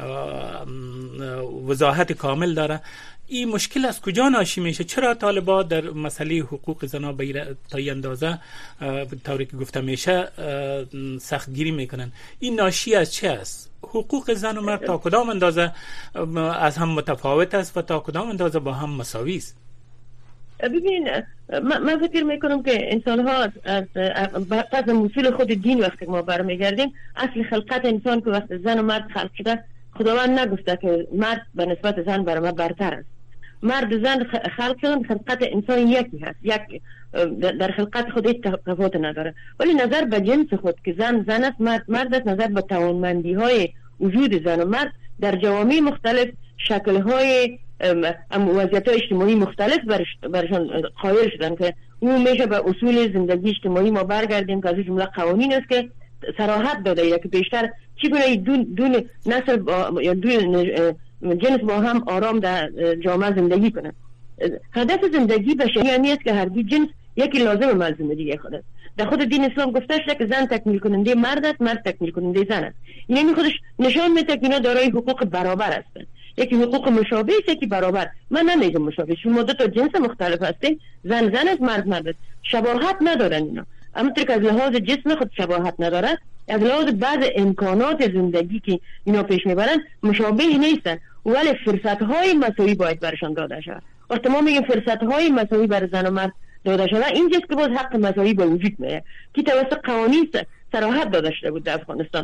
وضاحت کامل داره این مشکل از کجا ناشی میشه چرا طالبان در مسئله حقوق زنا تا این اندازه طوری که گفته میشه سختگیری میکنن این ناشی از چه است حقوق زن و مرد تا کدام اندازه از هم متفاوت است و تا کدام اندازه با هم مساوی است ببین من فکر میکنم که انسان ها از اصول خود دین وقتی ما برمیگردیم اصل خلقت انسان که وقت زن و مرد خلق شده خداوند نگفته که مرد به نسبت زن برای برتر است مرد و زن خلق شدن خلقت انسان یکی هست یک در خلقت خود هیچ تفاوت نداره ولی نظر به جنس خود که زن است مرد است نظر به توانمندی های وجود زن و مرد در جوامع مختلف شکل های وضعیت اجتماعی مختلف برشان قائل شدن که اون میشه به اصول زندگی اجتماعی ما برگردیم که از جمله قوانین است که صراحت داده که بیشتر چگونه دون نسل یا دون جنس با هم آرام در جامعه زندگی کنند هدف زندگی بشری یعنی است که هر دو جنس یکی لازم مال زندگی خود است در خود دین اسلام گفته شده که زن تکمیل کننده مرد است مرد تکمیل کننده زن است یعنی خودش نشان میده که اینا دارای حقوق برابر هستند یکی حقوق مشابه است یکی برابر من نمیگم مشابه شما دو تا جنس مختلف هستین زن است مرد است شباهت ندارن اینا اما که از لحاظ جسم خود شباهت نداره از لحاظ بعض امکانات زندگی که اینا پیش میبرن مشابه نیستن ولی فرصت های مساوی باید برشان داده شود وقتی ما میگیم فرصت های مساوی بر زن و مرد داده شده اینجاست که باز حق مساوی به وجود میاد که توسط قوانین صراحت داده شده بود در افغانستان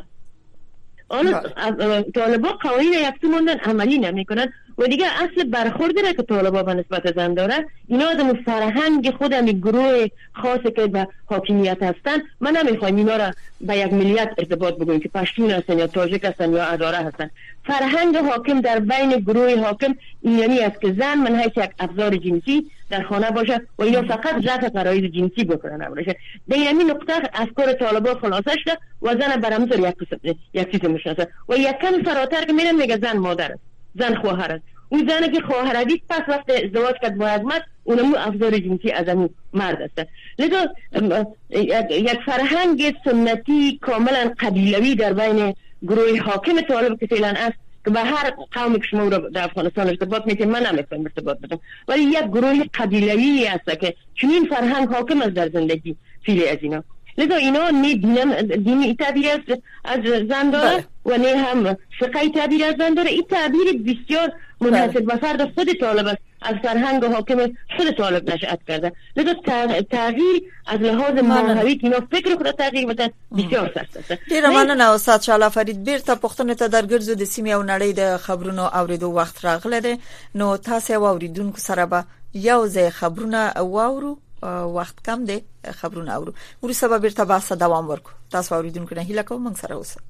طالبان قوانین یکسو موندن عملی نمیکنن و دیگه اصل برخوردی را که طالبان به نسبت زن داره اینا از فرهنگ خود گروه خاصی که به حاکمیت هستن من نمیخوایم اینا را به یک ملیت ارتباط بگویم که پشتون هستن یا تاجیک هستن یا اداره هستن فرهنگ حاکم در بین گروه حاکم اینی است که زن من حیث یک افزار جنسی در خانه باشه و اینا فقط رفع فرایض جنسی بکنن نباشه در این نقطه افکار طالبان خلاصه شده و زن برامزور یک چیز میشناسه و یک کم فراتر که میرن میگه زن مادر است زن خواهر است اون زنی که خواهر دید پس وقت ازدواج کرد با یک مرد اونمو افزار جنسی از همون مرد است لذا یک فرهنگ سنتی کاملا قبیلوی در بین گروه حاکم طالب که فعلا است که به هر قومی که شما رو در افغانستان ارتباط میتونید من نمیتونم ارتباط بدم ولی یک گروه قبیلوی است که چنین فرهنگ حاکم است در زندگی فعلی از اینا لذا اینا نه دینی تعبیر است از زن داره و نه هم فقهی تعبیر از زن داره این تعبیر بسیار منحصر به فرد خود طالب است از فرهنگ حاکم خود طالب نشأت کرده لذا تغییر از لحاظ ماهوی اینا فکر خود تغییر بدن بسیار سخت است ډیر مننه استاد شالا فرید بیرته پښتنه ته درګرځو د سیمې او نړۍ د خبرونو اوریدو وخت راغله ده نو تاسو اوریدونکو سره به یو ځای خبرونه واورو وخت کم دی خبرونه اورو ورسره به بیرته بحث دوام ورکو. تاسو اوریدونکو نه هیله کوم موږ سره اوسئ.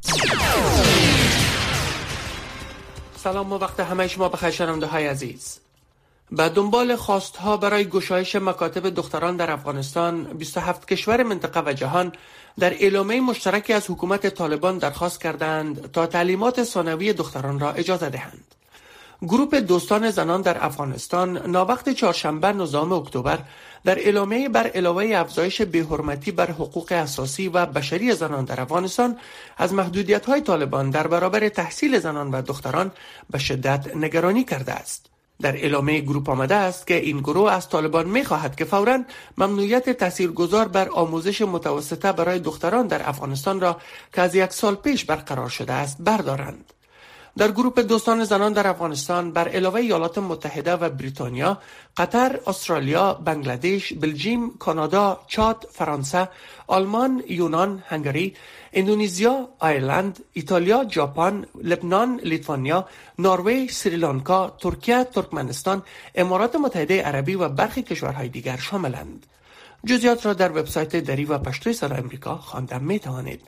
سلام و وقت همه شما بخیر شنونده های عزیز. به دنبال خواستها برای گشایش مکاتب دختران در افغانستان 27 کشور منطقه و جهان در اعلامیه مشترکی از حکومت طالبان درخواست کردند تا تعلیمات ثانوی دختران را اجازه دهند. گروه دوستان زنان در افغانستان ناوقت چهارشنبه 19 اکتبر در اعلامیه بر علاوه افزایش بی‌حرمتی بر حقوق اساسی و بشری زنان در افغانستان از محدودیت‌های طالبان در برابر تحصیل زنان و دختران به شدت نگرانی کرده است. در اعلامیه گروه آمده است که این گروه از طالبان می‌خواهد که فوراً ممنوعیت تاثیرگذار بر آموزش متوسطه برای دختران در افغانستان را که از 1 سال پیش برقرار شده است بردارند. در گروه دوستان زنان در افغانستان بر علاوه ایالات متحده و بریتانیا، قطر، استرالیا، بنگلادش، بلژیم، کانادا، چاد، فرانسه، آلمان، یونان، هنگری، اندونزیا، آیرلند، ایتالیا، ژاپن، لبنان، لیتوانیا، نروژ، سریلانکا، ترکیه، ترکمنستان، امارات متحده عربی و برخی کشورهای دیگر شاملند. جزئیات را در وبسایت دری و پشتوی صدای آمریکا خواندن می‌توانید.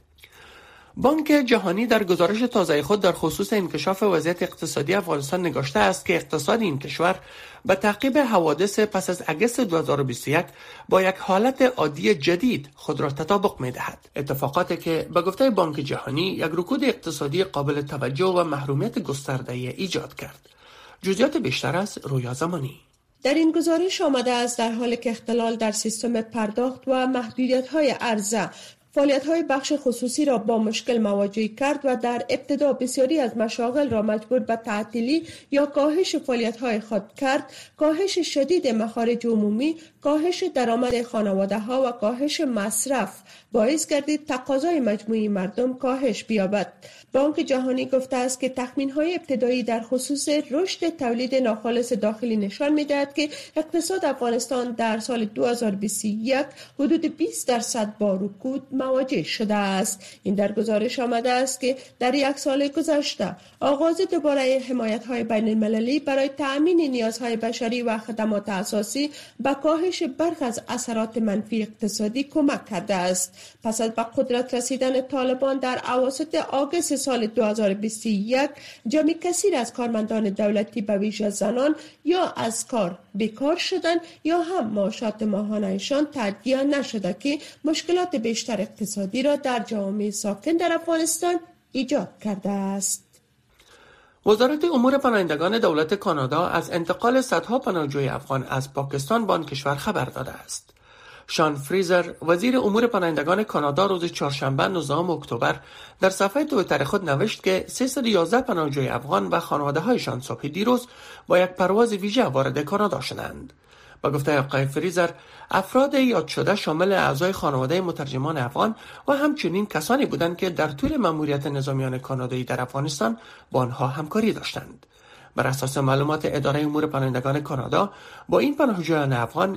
بانک جهانی در گزارش تازه خود در خصوص انکشاف وضعیت اقتصادی افغانستان نگاشته است که اقتصاد این کشور به تعقیب حوادث پس از اگست 2021 با یک حالت عادی جدید خود را تطابق می‌دهد. اتفاقاتی که به گفته بانک جهانی یک رکود اقتصادی قابل توجه و محرومیت گسترده ایجاد کرد. جزئیات بیشتر از رویا زمانی. در این گزارش آمده است در حالی که اختلال در سیستم پرداخت و محدودیت‌های عرضه فعالیت‌های بخش خصوصی را با مشکل مواجه کرد و در ابتدا بسیاری از مشاغل را مجبور به تعطیلی یا کاهش فعالیت‌های خود کرد، کاهش شدید مخارج عمومی، کاهش درآمد خانواده‌ها و کاهش مصرف باعث گردید تقاضای مجموعی مردم کاهش بیابد. بانک جهانی گفته است که تخمین‌های ابتدایی در خصوص رشد تولید ناخالص داخلی نشان می‌دهد که اقتصاد افغانستان در سال 2021 حدود 20% با رکود مواجه شده است. این در گزارش آمده است که در 1 سال گذشته آغاز دوباره حمایت‌های بین‌المللی برای تأمین نیازهای بشری و خدمات اساسی به کاهش برخی از اثرات منفی اقتصادی کمک کرده است. پس از به قدرت رسیدن طالبان در اواسط آگوست سال 2021 جمعی کثیر از کارمندان دولتی به ویژه زنان یا از کار بیکار شدند یا هم معاشات ماهانه‌شان تادیه نشده که مشکلات بیشتر اقتصادی را در جامعه ساکن در افغانستان ایجاد کرده است. وزارت امور پناهندگان دولت کانادا از انتقال صدها پناهجوی افغان از پاکستان به آن کشور خبر داده است. شان فریزر، وزیر امور پناهندگان کانادا، روز چهارشنبه 19 اکتبر در صفحه توییتر خود نوشت که 311 پناهجوی افغان و خانواده‌هایشان صبح دیروز با یک پرواز ویژه وارد کانادا شدند. با گفته آقای فریزر، افراد یاد شده شامل اعضای خانواده مترجمان افغان و همچنین کسانی بودند که در طول مأموریت نظامیان کانادایی در افغانستان با آنها همکاری داشتند. بر اساس معلومات اداره امور پناهندگان کانادا، با این پناهجویان افغان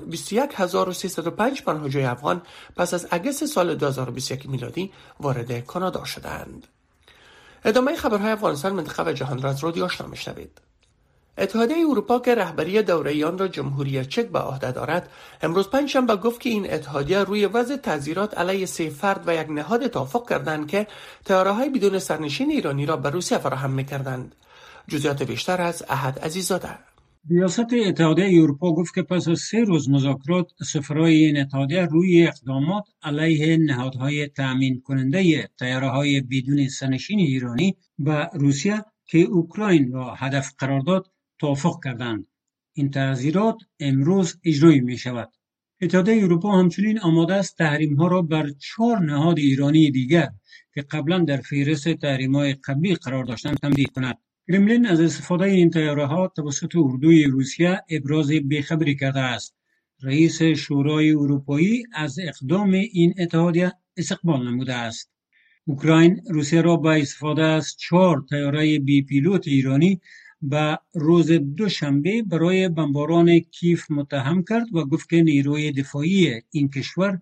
21305 پناهجوی افغان پس از اگست سال 2021 میلادی وارد کانادا شدند. ادامه خبرهای افغانستان، منطقه و جهان را از رادیو آشنا میشنوید. اتحادیه اروپا که رهبری دوره‌ای آن را جمهوری چک به عهده دارد، امروز پنجشنبه گفت که این اتحادیه روی وضع تعزیرات علیه 3 فرد و یک نهاد توافق کردند که طیاره‌های بدون سرنشین ایرانی را به روسیه فراهم می‌کردند. جزئیات بیشتر از احد عزیزاده. ریاست اتحادیه اروپا گفت که پس از 3 روز مذاکرات، سفرای این اتحادیه روی اقدامات علیه نهادهای تأمین کننده طیاره‌های بدون سرنشین ایرانی و روسیه که اوکراین را هدف قرار داد توافق کردند. این تعزیرات امروز اجرایی می شود. اتحادیه اروپا همچنین آماده است تحریم‌ها را بر 4 نهاد ایرانی دیگر که قبلا در فهرست تحریم‌های قبلی قرار داشتند تمدید کند. کرملین از استفاده این طیاره‌ها توسط اردوی روسیه ابراز بیخبری کرده است. رئیس شورای اروپایی از اقدام این اتحادیه استقبال نموده است. اوکراین روسیه را با استفاده از 4 طیاره بی پیلوت ایرانی به روز دوشنبه برای بمباران کیف متهم کرد و گفت که نیروی دفاعی این کشور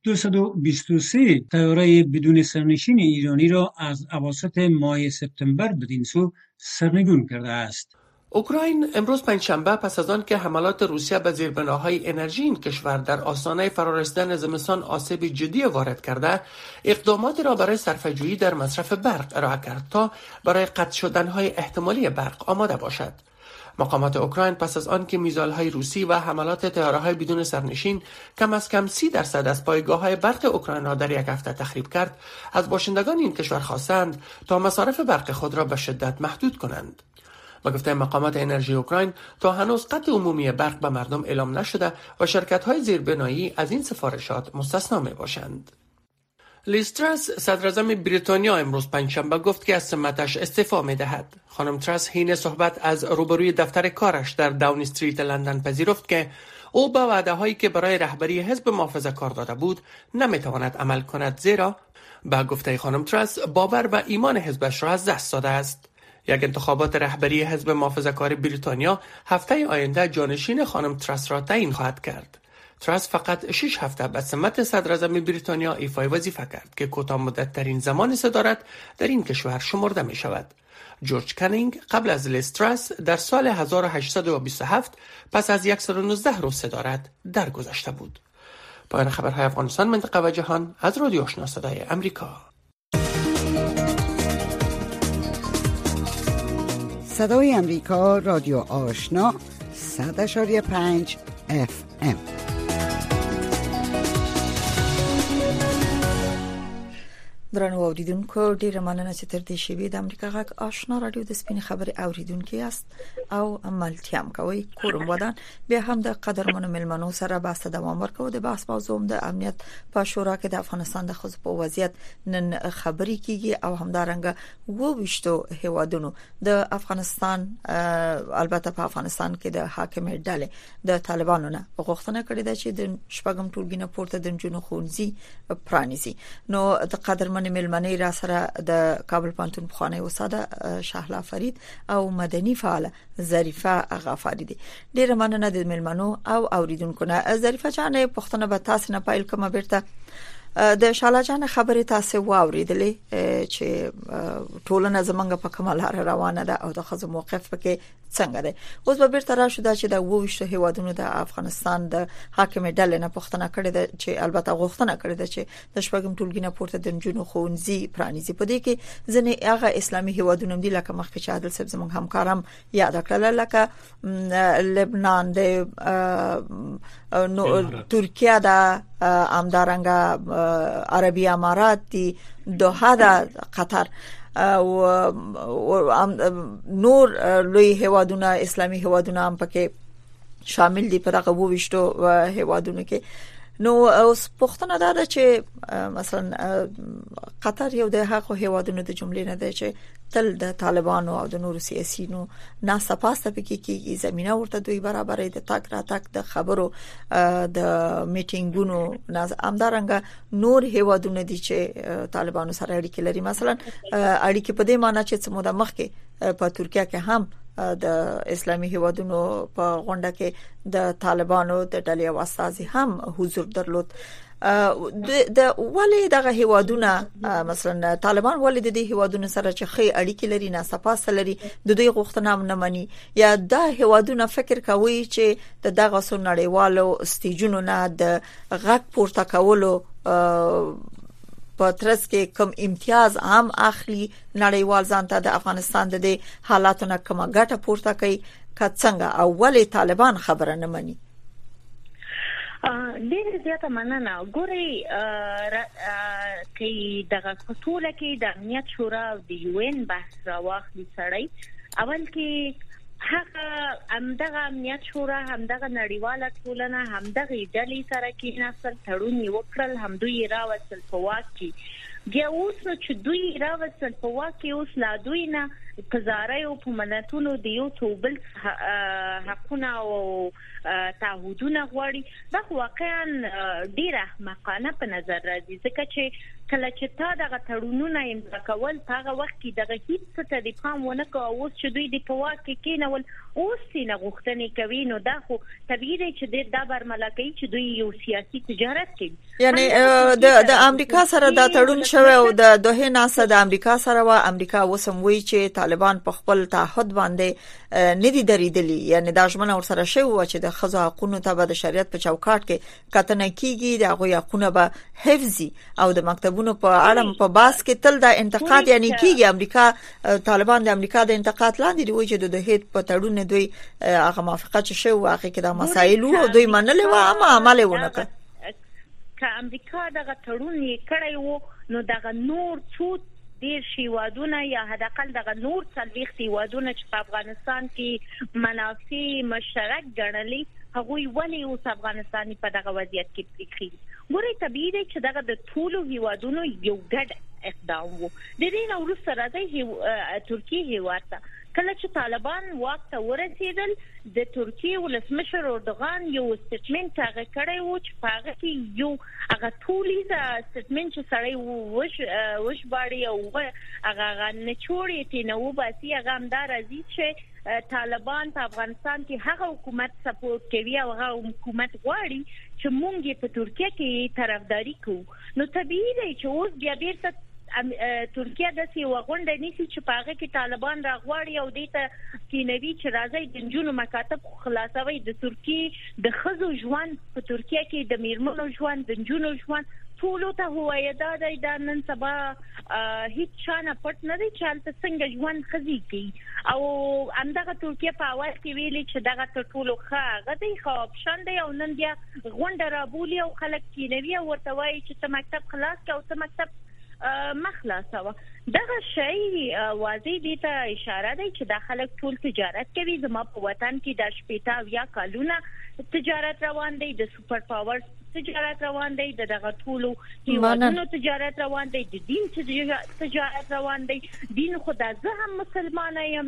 223 طیاره بدون سرنشین ایرانی را از اواسط ماه سپتامبر بدین سو سرنگون کرده است. اوکراین امروز پنجشنبه پس از آن که حملات روسیه به زیربناهای انرژی این کشور در آستانه فرارسیدن زمستان آسیب جدی وارد کرده، اقداماتی را برای صرفه‌جویی در مصرف برق ارائه کرد تا برای قطع شدن‌های احتمالی برق آماده باشد. مقامات اوکراین پس از آن که میزایل‌های روسی و حملات طیاره‌های بدون سرنشین کم از کم 30% از پایگاه‌های برق اوکراین را در یک هفته تخریب کرد، از باشندگان این کشور خواستند تا مصارف برق خود را به شدت محدود کنند. با گفته مقامات انرژی اوکراین، تا هنوز قطع عمومی برق به مردم اعلام نشده و شرکت‌های زیربنایی از این سفارشات مستثنا می‌باشند. لیز ترس، صدراعظم بریتانیا، امروز پنجشنبه گفت که از سمتش استعفا می‌دهد. خانم ترس حین صحبت از روبروی دفتر کارش در داون استریت لندن پذیرفت که او با وعده‌هایی که برای رهبری حزب محافظه‌کار داده بود نمی‌تواند عمل کند، زیرا با گفته خانم ترس باور و ایمان حزبش را از دست داده است. یک انتخابات رهبری حزب محافظه‌کار بریتانیا هفته آینده جانشین خانم ترس را تعیین خواهد کرد. ترس فقط 6 هفته به سمت صدراعظم بریتانیا ایفای وظیفه کرد که کوتاه مدت ترین زمان صدارت در این کشور شمرده می شود. جورج کنینگ قبل از لیز ترس در سال 1827 پس از 119 روز صدارت درگذشته بود. پایان خبرهای افغانستان، منطقه و جهان از رادیو آشنا صدای امریکا. صدای امریکا، رادیو آشنا 100.5 FM. درنو اوریدونکو، ډیره مننه چې تر دې شیبې د امریکا غږ آشنا رادیو د سپین خبري اوریدونکو یاست او عملتیام کوي. کورم ودان به هم د قدرمنو ملمنو سره بحث دوام ورکو. د بحث موضوع د امنیت په شورا کې د افغانستان د خصوصي په وضعیت نن خبري کیږي او همدارنګه وویشتو هیوادونو د افغانستان البته په افغانستان کې د حاکم ډلې د طالبانو نه غوښتنه کړې ده چې د شپږم ټولګي پورته د جنونو خونځي پرانیزي. نو د قدرمن ملمنې را سره د کابل پانتون بخانه استاد شهلا فرید او مدني فعال ظریفه غفاری دي. ډیره مننه د ملمنو او اوریدونکو نه. ظریفه جان پښتنه به تاسو نه پایل کوم بیرته د شاله جان خبره تاسو واوریدلې چې ټولنه زمونږ په کومه لار روانه ده او د خزو موقف پکې څنګه ده. اوس به بیرته راشو دا چې د وویشتو هیوادونو د افغانستان د حاکم ډلې نه پښتنه کړې ده چې البته غوښتنه کړې ده چې د شپږم ټولګي نه پورته د جنونو خونځي پرانیزي. په دې کې ځنې هغه اسلامي هیوادونه دي لکه مخکې چې عادل صاحب زموږ همکارم یاد کړل، لکه لبنان د ترکیه د امدارنګا عربي امارات دي، دوحه د قطر او نور لوی هیوادونه اسلامي هیوادونه هم پکې شامل دي په دغه وویشتو هیوادونو کې. نو اوس پښتنه ده چې مثلا قطر یو د هغه هیوادونو د جملې نه ده چې تل د طالبانو او د نورو سیاسيونو ناسه پاسته پکې کیږي، زمينه ورته دوی برابرې د تاک را تاک د خبرو د میټینګونو امدارنګ نور هیوادونه دي چې طالبانو سره اړیکې لري. مثلا اړیکې په دې معنی چې څه موده مخکې په ترکیه کې هم د اسلامي هیوادونو په غونډه کې د طالبانو د ډلې واستازي هم حضور درلود. د ولی دغه هیوادونه مثلا طالبان ولی د دې هیوادونو سره چې خې اړیکې لري نه سپاس لري د دوی غوښتنه نه مني، یا د هیوادونو فکر کوي چې دغه سو نړیوالو استیجونو نه د غږ پورته کولو په ترڅ کې کوم امتیاز عام اخلي نړیوال ځانته د افغانستان د حالاتو نه کومه ګټه پورته کوي که څنګه اولی طالبان خبره نه مني. ډېر زیاته مننه. ګوري کې دغه ټوله کې د امنیت شورا او د UN بحث راوخلي سړی اول کې هغه همدغه امنیت شورا همدغه نړیواله ټولنه همدغه ډلې سره کې نسل تړون وکړل، هم دوی راوستل په واک کې. بیا اوس چې دوی راوستل په واک کې اوس لا دوی نه قزاره او په مناتونو د یو توبل حقونه او تعهدونه غواړي. دا واقعا ډیره احمقانه په نظر راځي ځکه چې کله چې تا دغه تړونونه امضا کول په هغه وخت کې دغه هیڅ څه ته د پام ونه کوه. اوس چې دوی د په واک کې کېنول اوس نه غوښتنې کوي نو دا خو طبیعي دی چې دا برملا کوي چې دوی یو سیاسي تجارت کوي. یعنی د امریکا سره دا تړون شوی او د دوه ناسه د امریکا سره و امریکا وسم وی چې طالبان په خپل تعهد باندې ندي دریدلی. یعنی دا ژمنه ور سره شوی و چې د خزو حقوقو ته به د شریعت په چوکاټ کې کتنه کیږي، د هغه حقوقونه به حفظي او د مکتبونو په اړه په باس کې تل د انتقاد یعنی کیږي. امریکا طالبان د امریکا د انتقاد لاندې دی چې د هیڅ په تړون دوی هغه موافقت شوی واقعي کې د مسایلو او دوی منلې و اما عمل ونه کړ. که امریکا دغه تړون یې کړی وو نو دغه نور څو ډیر شي وادونه یا حداقل دغه نور څلويخت وادونه چې په افغانستان کې منافع مشترک ګڼلي هغوی ولې اوس افغانستان په دغه وضعیت کې پریخي. ګورې طبیعي دی چې دغه د ټولو هیوادونو یو ګډ اقدام وو. د دې نه وروسته راځي ترکیه هیواد ته کله چې طالبان واک ته ورسېدل د ترکیه ولسمشر اردوغان یو سټیټمنټ هغه کړی وو چې په هغه کې یو هغه ټولي سټیټمنټ چې سړی وش باړي او هغه نچوړې تی نو باسي هغه همدار راځي چې طالبان په افغانستان کې هغه حکومت سپورټ کوي او هغه حکومت غواړي چې مونږ په ترکیه کې طرفداري کوو. نو طبیعي دی چې اوس بیا بیرته ترکیه د سی وغونډه نیسی چې پاغه کې طالبان راغواړي او دیته کینوي چې راځي د جنونو مکاتب خلاصوي د ترکیه د خزو ژوند په ترکیه کې د میرمنو ژوند د جنونو ژوند ټولو ته هوایدا د نن سبا هیڅ چانه پټ نه دی چې تاسو څنګه ژوند خزي کوي او همدغه ترکیه په اول کې ویلي چې دغه ټولو ښه غدي خو اپشن دی او نن بیا غونډه را بولی او خلک کینوي او ورته وایي چې ته مکتب خلاص کړه او ته مکتب مخلاصه. دغه شی واضح دي ته اشاره دی چې د خلک ټول تجارت کوي. زما په وطن کې د شپېتا یا کالونه تجارت روان دی، د سوپر پاور تجارت روان دی، دغه ټولو هیوادونو تجارت روان دی، د دین تجارت روان دی. دین خدا زه هم مسلمانه یم،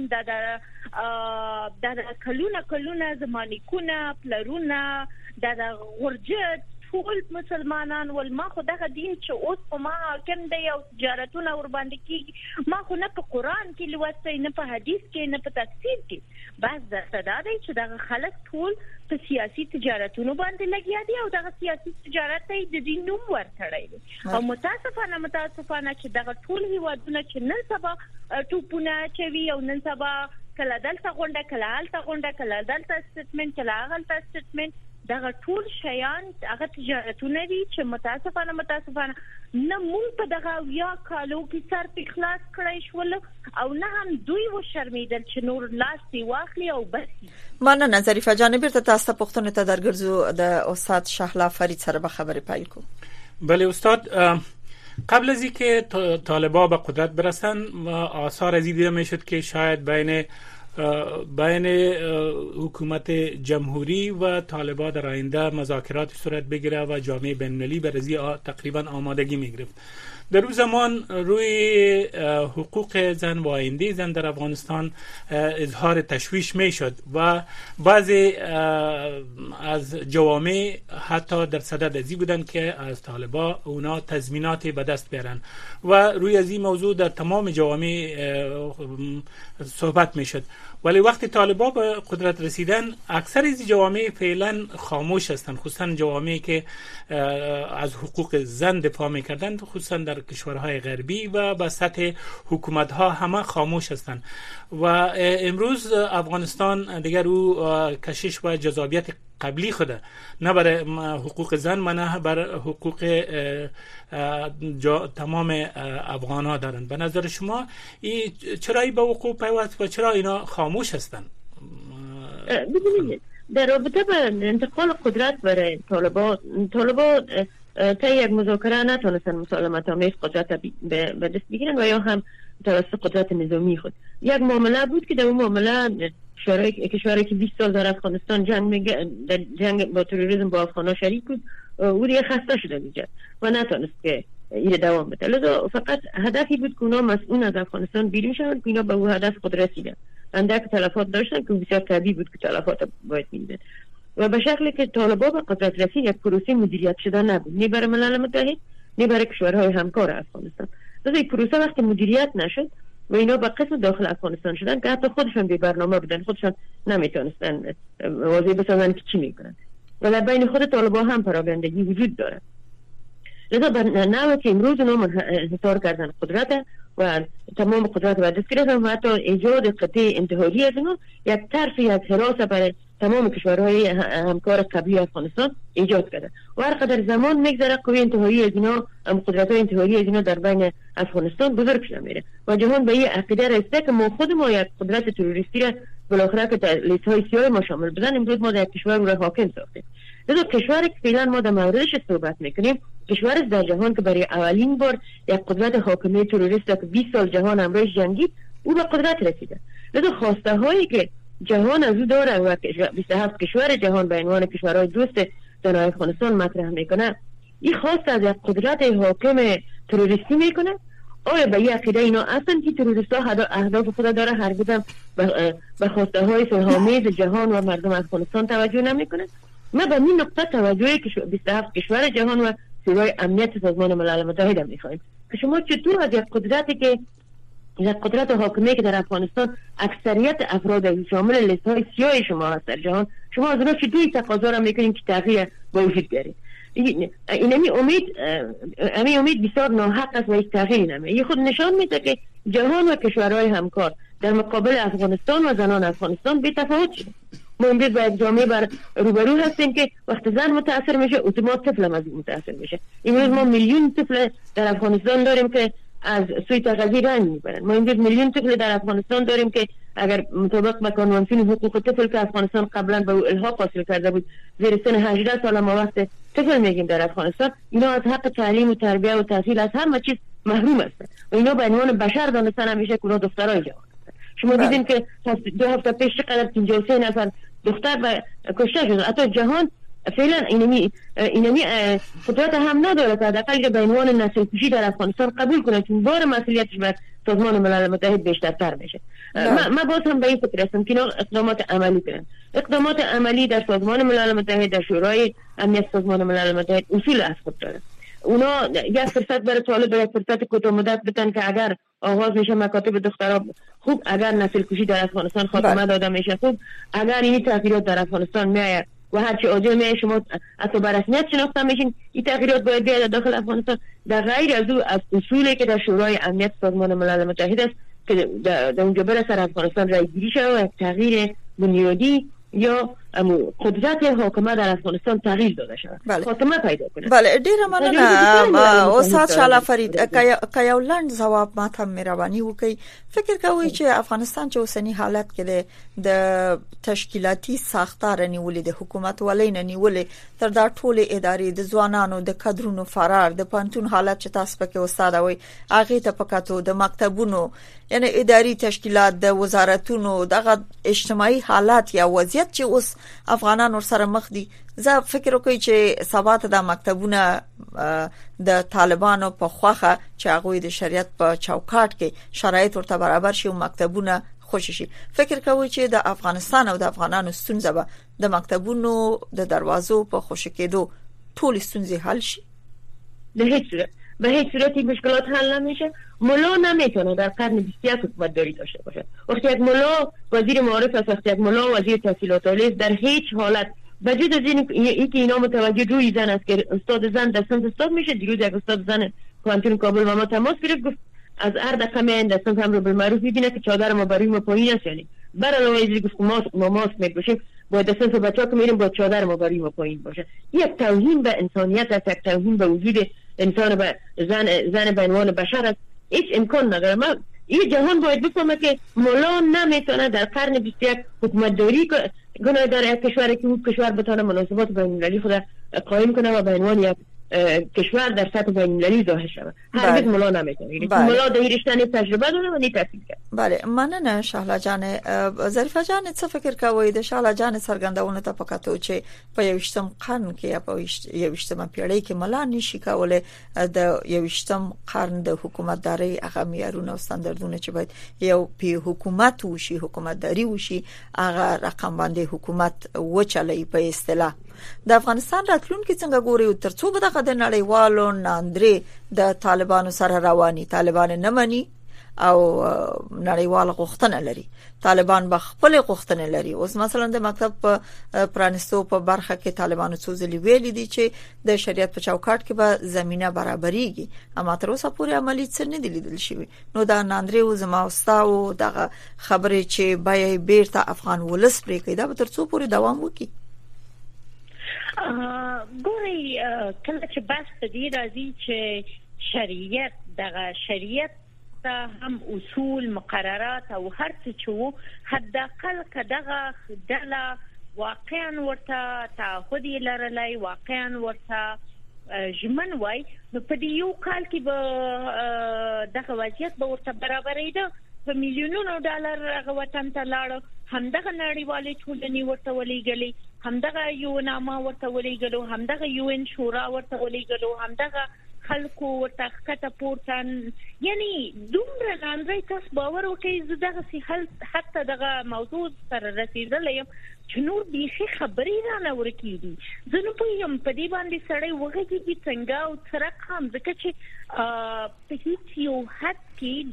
د کلونه زمانیکونه پلرونه د غرجت ټول مسلمانان ول ما خو دغه دین چې اوس په ما حاکم دی او تجارتونه ور باندې کیږي ما خو نه په قران کې لوستي نه په حدیث کې نه په تفسیر کې بس درته دی چې دغه خلک ټول په سیاسي تجارتونو باندې لګیا دي او دغه سیاسي تجارت ته د دین نوم ورتړي دي او متاسفانه چې دغه ټول هیوادونه چې نن سبا ټوپونه چوي او نن سبا کله دلته غونډه کله هلته غونډه کله دلته سټیټمنټ کله هغه سټیټمنټ دغه ټول شیان هغه تجارتونه دي چې متاسفانه نه مونږ په دغه یا کالو کې سر په خلاص کړی شول او نه هم دوی و شرمیدل چې نور لاس دی واخلي او بس. مننه ظریفه جان. بیرته تاسو ته پوښتنه ته درګرځو د استاد شهلا فرید سره به خبرې پیل کو. بله استاد، قبل از اینکه طالبان به قدرت برسن آثار از دیده میشد که شاید بین حکومت جمهوری و طالبان در آینده مذاکرات صورت بگیره و جامعه بین‌المللی برای تقریبا آمادگی میگرفت. در اون زمان روی حقوق زن و آینده زن در افغانستان اظهار تشویش میشد و بعضی از جوامع حتی در صدد ازی بودن که از طالبان اونا تضمینات به دست بیارن و روی از این موضوع در تمام جوامع صحبت میشد. ولی وقتی طالبان به قدرت رسیدن اکثر از جوامع فعلا خاموش هستند، خصوصا جوامعی که از حقوق زن دفاع میکردند، خصوصا در کشورهای غربی و به سطح حکومت ها همه خاموش هستند و امروز افغانستان دیگر او کشش و جذابیت قبلی خوده نه برای حقوق زن و نه برای حقوق تمام افغان ها دارند. به نظر شما چرا این به وقوع پیوست و چرا اینا خاموش هستند؟ ببینید در رابطه با انتقال قدرت برای طالبان تا یک مذاکره نتونستن مسالمت آمیز قدرت به دست بگیرن و یا هم توسط قدرت نظامی خود. یک معامله بود که در اون معامله کشوری که 20 سال در افغانستان جنگ با تروریسم با افغان‌ها شریک بود او دیگه خسته شده دیگه و نتونست که این دوام بده. لذا فقط هدفی بود که اونا مسئول از افغانستان بیرون شدن که اینا به اون هدف خود رسیدن. اندک تلفات داشتن که بسیار طبیعی بود که تلفات باید میدن و به شکلی که طالبان به قدرت رسید یک پروسه مدیریت شده نبود، نه برای ملل متحد نه برای کشورهای همکار افغانستان. این پروسه وقتی مدیریت نشد و اینا به قسم داخل افغانستان شدن که حتی خودشون بی برنامه بودن، خودشون نمیتونستن واضح بسازن که چی میکنن و در بین خود طالبان هم پراگندگی وجود داره. لذا به نوعی که امروز اونا انحصار کردن قدرت و تمام قدرت و دست گرفتن و حتی ایجاد قطعه انتحاری از اونا یک طرفی از حراسه برای تمام کشورهای همکار قبلی افغانستان ایجاد کرده و هر قدر زمان میگذره قوی انتحاری از اینا، قدرت‌های انتحاری از اینا در بین افغانستان بزرگ شده میره و جهان به این عقیده رسیده که ما خود ما یک قدرت تروریستی را بالاخره که در لیست‌های سیاه ما شامل بدن امروز ما در کشور را حاکم ساختیم. لذا کشوری که فعلا ما در موردش صحبت میکنیم کشور در جهان که برای اولین بار یک قدرت حاکمه تروریست که 20 سال جهان امروز جنگید او به قدرت رسیده. لذا خواسته هایی که جهان از او داره و 27 کشور جهان به عنوان کشورهای دوست زنای افغانستان مطرح میکنه، این خواست از یک قدرت حاکم تروریستی میکنه. آیا به یک عقیده اینا اصلا که تروریست ها اهداف خود داره هرگز به خواسته های صلح‌آمیز جهان و مردم افغانستان توجه نمیکنه؟ ما به این نقطه توجه 27 کشور جهان و شورای امنیت سازمان ملل متحد میخوایم که شما چطور از یک قدرتی که یک قدرت حاکمه که در افغانستان اکثریت افراد شامل لیست های سیاه شما هست در جهان، شما از اونها چطور تقاضا را میکنین که تغییر به وجود بیارید؟ این امید بسیار ناحق است و هیچ تغییری نمیده. این خود نشان میده که جهان و کشورهای همکار در مقابل افغانستان و زنان افغانستان بی تفاوت شده. ما امروز با یک جامعه بر روبرو هستیم که وقت زن متاثر میشه اتومات طفل هم از متاثر میشه. امروز ما میلیون طفل در افغانستان داریم که از سوی تغذیه رنج میبرن. ما امروز میلیون طفل در افغانستان داریم که اگر مطابق با کنوانسیون حقوق طفل که افغانستان قبلا به الحاق حاصل کرده بود زیر سن 18 سال ما وقت طفل میگیم در افغانستان، اینا از حق تعلیم و تربیت و تحصیل از همه چیز محروم هستند و اینا به عنوان بشر دانستن همیشه که دخترای جوان هستند. شما دیدین که 2 هفته پیش چقدر 53 نفر دختر کشته شدن. حتی جهان فعلا اینمی قدرت هم نداره که حداقل به عنوان نسل کشی در افغانستان قبول کنه، چون بار مسئولیتش بر سازمان ملل متحد بیشتر میشه. ما باز هم به این فکر هستم که اقدامات عملی کنن. اقدامات عملی در سازمان ملل متحد، در شورای امنیت سازمان ملل متحد اصول از خود داره. اونا یک فرصت برای طالب یک فرصت کوتاه مدت بدن که اگر آغاز میشه مکاتب دخترها خوب، اگر نسل کشی در افغانستان خاتمه داده میشه خوب، اگر این تغییرات در افغانستان میاد و هرچی عاجل میاد شما حتی به رسمیت شناخته میشین، این تغییرات باید بیاد داخل افغانستان. در غیر از او از اصولی که در شورای امنیت سازمان ملل متحد است که در اونجا برسه افغانستان رای گیری شود و یک تغییر بنیادی یا قدرت حاکمه در افغانستان تغییر داده شود، خاتمه پیدا کنه. بله، ډیر مننه استاد شاله فرید. که یو لنډ ځواب ماته مهرباني وکړئ. فکر کوئ چې افغانستان چې اوسنی حالت کې د تشکیلاتي ساختار نیولې د حکومت ولې نه نیولې تر دا ټول ادارې د ځوانانو د کادرونو فرار د پانتون حالت چې تاسو پکې استاد وي هغه ته پکاتو د مکتبونو یعنی اداري تشکیلات د وزارتونو دغه اجتماعي حالات یا وضعیت چې اوس افغانان ور سره مخ دي، زه فکر وکړم چې سبا ته د مکتبونو د طالبانو په خوخه چې هغه د شریعت په چوکاټ کې شرایط ورته برابر شي او مکتبونه خوشی شي. فکر کوي چې د افغانستان او د افغانانو ستونزه به د مکتبونو د دروازو په خوشی کېدو ټول ستونزې حل شي؟ به هیچ صورت مشکلات حل نمیشه. ملا نمیتونه در قرن 21 حکومتداری داشته باشه. وقتی یک ملا وزیر معارف است، وقتی یک ملا وزیر تحصیلات عالی است، در هیچ حالت بجز از این که اینا متوجه روی زن است که استاد زن در سمت استاد میشه. دیروز یک استاد زن پانتون کابل با ما تماس گرفت، گفت از هر دقیقه میان در سمت امر بالمعروف میبینه که چادر ما برای ما پایین است. یعنی برای علاوه گفت ما ماسک میپوشیم باید در سمت بچه‌ها که میریم با چادر ما برای ما پایین باشه. یک توهین به انسانیت است، یک توهین به وجود انسان به زن به عنوان بشر است. هیچ امکان نداره. ما این جهان باید بفهمه که مولا نمیتونه در قرن 21 حکومتداری کنه در یک کشور که اون کشور بتونه مناسبات بین‌المللی خود قائم کنه و به عنوان یک کشور در سطح بین‌المللی ظاهر شود. هرگز مولا نمیتونه. مولا در این رشته تجربه داره و نه تحصیل کرده. بله، مننه شهلا جان. ظریفه جان څه فکر کوئ د شهلا جان څرګندونه ته پکاتو چې په 21م قرن کې یا په 21مه پیړۍ کې ملا نشي کولای د 21م قرن د حکومتداري هغه معیارونه او ستاندردونه چې باید یو په حکومت وشي، حکومتداري وشي، هغه رقم باندې حکومت وچلې په اصطلاح د افغانستان راتلونکي څنګه ګوري او ترڅو به دغه د نړیوالو ناندري د طالبانو سره رواني طالبان نه مني او نړیوال غوښتنه لري طالبان به خپل غوښتنه لري. اوس مثلا د مکتب په پرانستو په برخه کې طالبانو څو ځلې ویلي دي چې د شریعت په چوکاټ کې به زمينه برابرېږي، اما تر اوسه پورې عملی څه نه دي لیدل شوی. نو دا ناندري او زماوستاو دغه خبرې چې به بیرته افغان ولس پرې کوي دا به تر څو پورې دوام وکړي. ګوري کله چې بحث دې راځي چې شریعت دغه شریعت هم اصول مقررات او هر څه چې حد اقل کداغه دله واقعا ورته تعهد لرلای واقعا ورته ژمن وای نو په دې یو کال کې به دغه وضعیت به ورته برابرې ده په میلیونونو ډالر هغه وطن ته لاړ همدغه نړیوالې ټولنې ورته ولېږلې همدغه یو نامه ورته ولېږلو همدغه یو ان شورا ورته ولېږلو همدغه خلکو ورته کته پورتن یعنی دومره ناندري تاسو باور وکړئ زدهغه سي حتی دغه موضوع سره رسیدلې چې نور بیخي خبرې را نه ورکېدي زه نو پوهیم په دې باندې سړی وغږېږي څنګه او څه رقم ځکه چې په هیڅ یو حد کې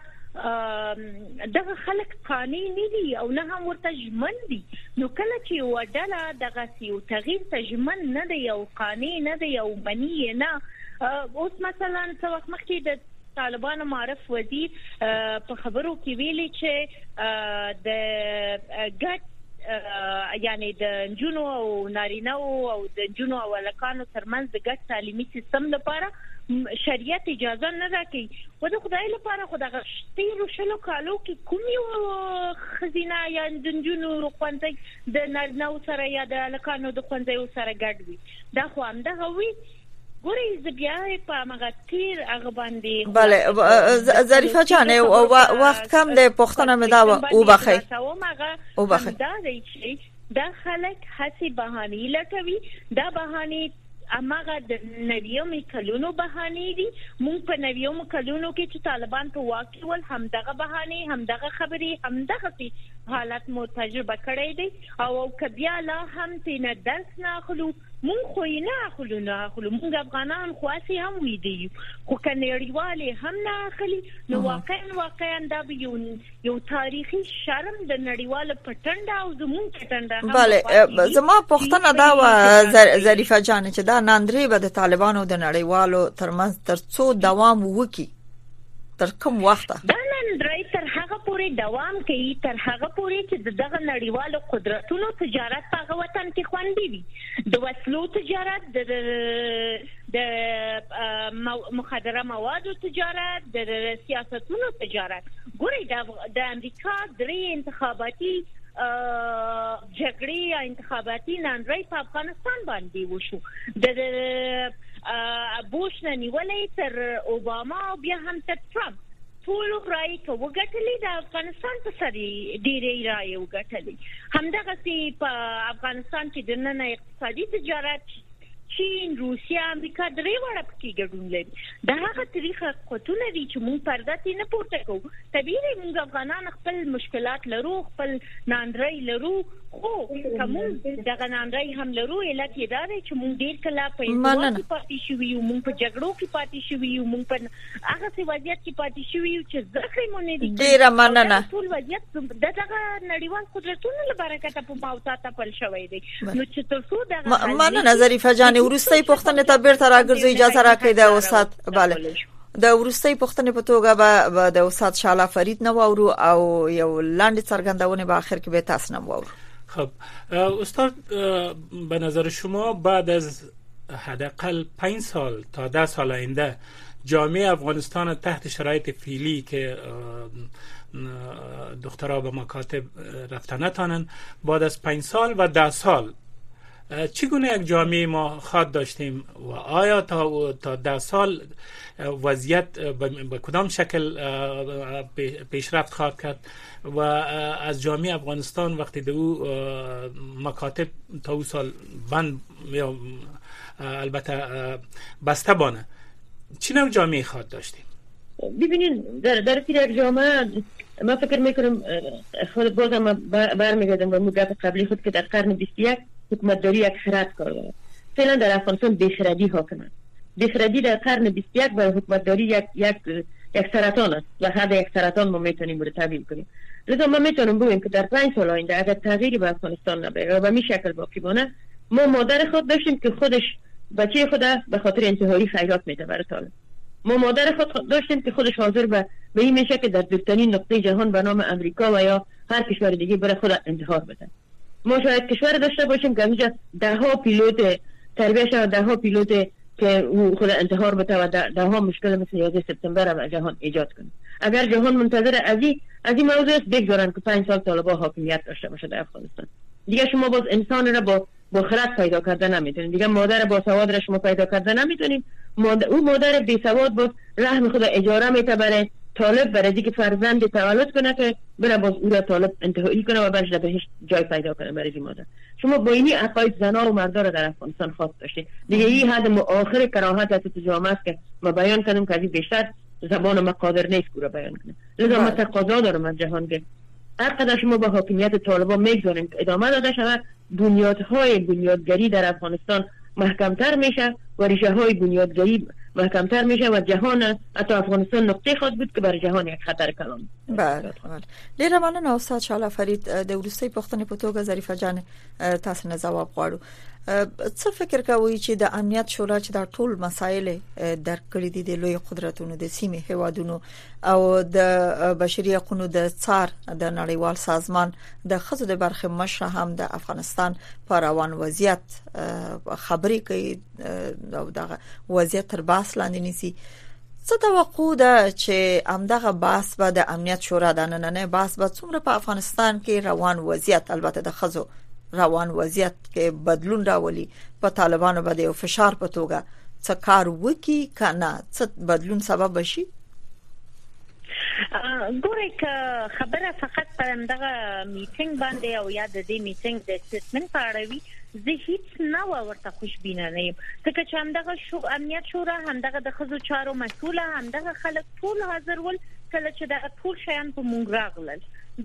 دغه خلک قانع نه دي او نه هم ورته ژمن دي. نو کله چې یو ډله دغه یو تغییر ته ژمن نه دی او قانع نه دی او مني نه اوس مثلا څو وخت مخکې د طالبانو معرف وزیر په خبرو کې ویلي چې د ګډ یعنی د جنو او نارینه او د جنو او لکانو ترمنځ د ګډ تعلیمي سیستم لپاره شریعت اجازه نه راکړي و د خدای لپاره خدای شتیرو شلو کالو کې کوم یو خزینه یا د جنو خوندې د نارینه سره یا د لکانو د خوندې سره ګډ وي دا خو هم دا وي ګورې زبیاه په مغتیر هغه باندې بله ظریفه جان وخت کم د پښتنه مې دا او بخي دا دی چې دا خلک هڅه بهاني لټوي دا بهاني اماغه د نویوم کلونو بهاني دي مونږ په نویوم کلونو کې چې طالبان په واقع ول همدغه بهاني همدغه خبري همدغه حالت مو تجربه کړی دي او کبیا لا هم تینه درس نه اخلو مونږ خو نه اخلو مونږ افغانان خاصي هم وی دي خو کنيړیواله هم نه اخلي نو واقعا دا یو تاریخي شرم د نړیواله پټنډه او زمون پټنډه بله زما پښتنه دا و ظریفه جان چې دا ناندري به د طالبانو د نړیوالو ترمنځ ترڅو دوام وکړي تر کوم وخت دا ناندري تر هغه پورې دوام کوي تر هغه پورې چې دغه نړیوالو قدرتونو تجارت په وطن کې خوندې وي د وسلو تجارت د مخدره موادو تجارت د سیاستونو تجارت ګورئ د امریکا درې انتخاباتي جګړې یا انتخاباتي ناندري په افغانستان باندې وشو د بوش نه نیولې تر اوباما او بیا هم تر ټرمپ ټول راي کو وګټلې د افغانستان په سری ډېرې راي وګټلې همدغه سي په افغانستان کې د نن اقتصادي تجارت چین روسیا امریکا درې وړه پکې ګډون لري دا هغه طریقه قوتونه دي چې موږ پرداتې نه پورته کوو طبيعي موږ افغانان خپل مشکلات لرو خپل ناندري لرو خو کوم دغه ناندري هم لرو علت یې دا دی چې موږ ډېر کله په انتخاباتو پاتې شوي یو موږ په جګړو کې پاتې شوي یو موږ په هغه څه وضعیت کې پاتې شوي یو چې ځکه مونږ نه دي ډېر مننه ټول وضعیت دغه نړیوال قدرتونو لپاره کته په موضوعات په شوي دي نو چې تاسو دغه مننه ظریفه جان ورستۍ پښتنه ته بیرته راګرځي اجازه راکړئ د استاد بله د ورستۍ پښتنې په توګه به د استاد شاله فرید نو ورو او یو لاندې څرګندونه به اخر کې به تاسو نو ورو. خب استاد به نظر شما بعد از حداقل 5 سال تا 10 سال آینده جامعه افغانستان تحت شرایط فعلی که دخترها به مکاتب رفتن نتانن بعد از 5 سال و 10 سال چگونه یک جامعه ما خواهد داشتیم و آیا تا 10 سال وضعیت به کدام شکل پیشرفت خواهد کرد و از جامعه افغانستان وقتی دو مکاتب تا او سال بند یا البته بسته بانه چی نوع جامعه خواهد داشتیم؟ ببینید در یک جامعه ما فکر میکنم خود بازم برمیگردم و مگه قبلی خود که در قرن 21 حکومتداری یک خرد کار دارد. فعلا در افغانستان بیخردی حاکم است. بیخردی در قرن 21 برای حکومتداری یک سرطان است و حد یک سرطان ما میتونیم رو تبیین کنیم. لذا ما میتونم بگم که در 5 سال آینده اگر تغییری به افغانستان نبره و به می شکل باقی مانه، ما مادر خود داشتیم که خودش بچه خود به خاطر انتحاری خیرات میده برای طالب. ما مادر خود داشتیم که خودش حاضر به این میشه که در دورترین نقطه جهان به نام امریکا و یا هر کشور دیگه برای خود انتحار بده. ما شاید کشور داشته باشیم که اینجا ده ها پیلوت تربیه شود، ده ها پیلوت که خود انتحار بده و ده ها مشکل مثل 11 سپتامبر در جهان ایجاد کنه. اگر جهان منتظر از این موضوع است بگذارن که 5 سال طالبان حاکمیت داشته باشه در افغانستان. دیگه شما باز انسان را با خرد پیدا کرده نمیتونید. دیگه مادر با سواد را شما پیدا کرده نمیتونید. او مادر بی سواد باز رحم خود اجاره میته برای طالب، برای دیگه فرزند تولد کنه که بره باز او را طالب انتحاری کنه و برش بهش جای پیدا کنه برای این مادر. شما با اینی عقاید زنا و مردا را در افغانستان خاص داشتید. دیگه این حد آخر کراهت از تو جامعه است که ما بیان کنیم که از بیشتر زبان ما قادر نیست که را بیان کنه. لذا ما تقاضا دارم از جهان که هر قدر شما با حاکمیت طالبان میگذاریم که ادامه داده شود، بنیادهای بنیادگری در افغانستان محکمتر میشه و ریشه های بنیادگری محکمتر میشه و جهان حتی افغانستان نقطه خود بود که برای جهان یک خطر کلان. بله. ډیره مننه استاد شعله فرید. د ورستۍ پوښتنې په توګه ظریفه جان تاسو نه ځواب غواړو. څه فکر کوئ چې د امنیت شورا چې دا ټول مسایل درک کړي دي د لوی قدرتونو د سیمې هیوادونو او د بشري حقوقو د څار د نړیوال سازمان د خزو د برخې مشر هم د افغانستان په روان وضعیت خبرې کوي او دغه وضعیت تر بحث لاندې نیسي. څه توقع ده چې همدغه بحث به د امنیت شورا د نننې بحث به څومره په افغانستان کې روان وضعیت، البته د خزو روان وضعیت کې بدلون راولي، په طالبانو باندې او فشار په توګه څه کار وکي کنه څه بدلون سبب بشي؟ ګورئ که خبره فقط په دغه میټینګ باندې او یا د دې میټینګ د سټیټمنټ په اړه وي، زه هیڅ نه ورته خوشبینه نه یم. ځکه چې همدغه امنیت شورا، همدغه د ښځو چارو مسؤله، همدغه خلک ټول حاضر ول کله چې دغه ټول شیان په مونږ راغلل.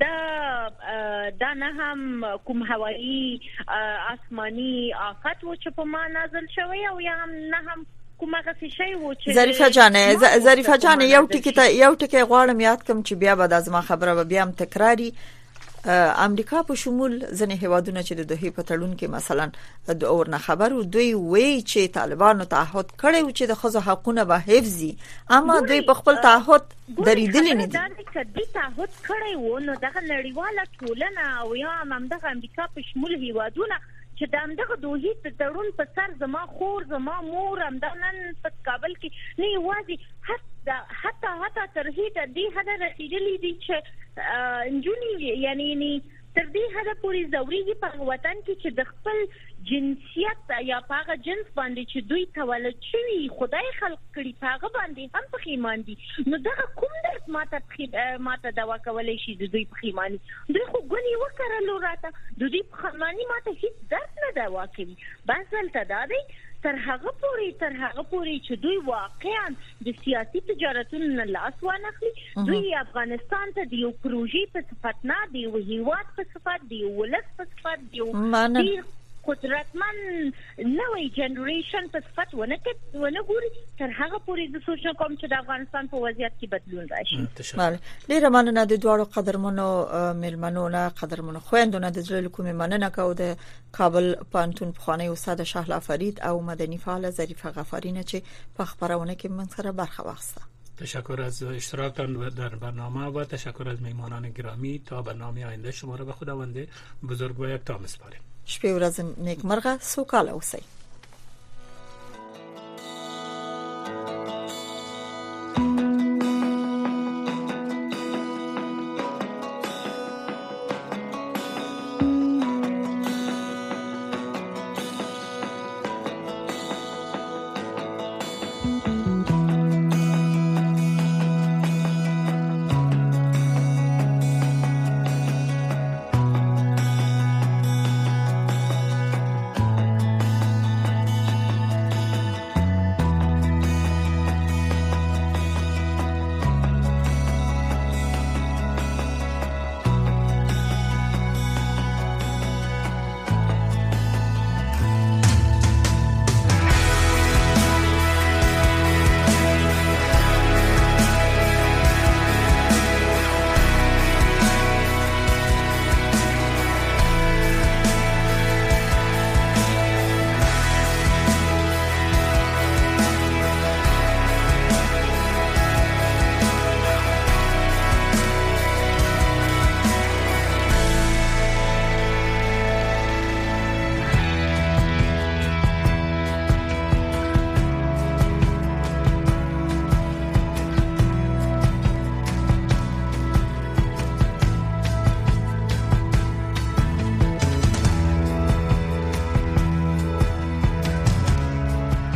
دا نه هم کوم هوایی آسمانی آفت و چې په ما نازل شوی او یا هم نه هم کومه غسی شی و چې ظریفه جان یو ټکی غواړم یاد کوم چې بیا به د ازما خبره به بیا هم تکراری. امریکا په شمول ځنې هیوادونه چې د دوی په تړون کې مثلا د اورنه خبرو دوی وی چې طالبانو تعهد کړي چې د خزو حقونه به حفظي، اما دوی په خپل تعهد درېدلې نه دي. دا کدي تعهد کړي و نو دغه نړیواله ټولنه او یا هم دغه امریکا په شمول هیوادونه چې دغه دوی ته تړون په سر زما خور زما مور هم د نن په کابل کې نه یوازې حتی تر دې حد رسیدلې دي چې انجونی یعنی تر دې حد پورې زوريږي په وطن کې چې د خپل جنسیت یا هغه جنس باندې چې دوی تولد شوی خدای خلق کړي هغه باندې هم پخیمان دي. نو دغه کوم درس ماته دوا کولای شي د دوی پخیمانی؟ دوی خو ګونی وکړلو راته د دوی پخیمانی ماته هیڅ درس نه دوا کوي. بس دلته دا دی تر هغه پورې چې دوی واقعا د سیاسي تجارتونو نه لاس وانخلي، دوی افغانستان ته د یو پروژې په صفت نه دی او هیواد په صفت دی او ولس په صفت دی قدرتمن نوې جنریشن په صفت ونه ګوري، تر هغه پورې د سوچ کوم چې د افغانستان په وضعیت کې بدلون راشي. بله، ډیره مننه د دوړو قدرمنو ملمنو نه قدرمنو خويندو نه د زړه کومې مننه کوم د کابل پانتون پخوانی استاد شهلا فرید او مدني فعال ظریفه غفاری نه چې په خبرونه کې من سره برخه واخیسته. تشکر از اشتراکتان در برنامه و تشکر از میهمانان گرامی. تا برنامه آینده شما را به خداوند بزرگ و یکتا می‌سپاریم. شپې ورځ نیکمرغه، سوکاله اوسئ.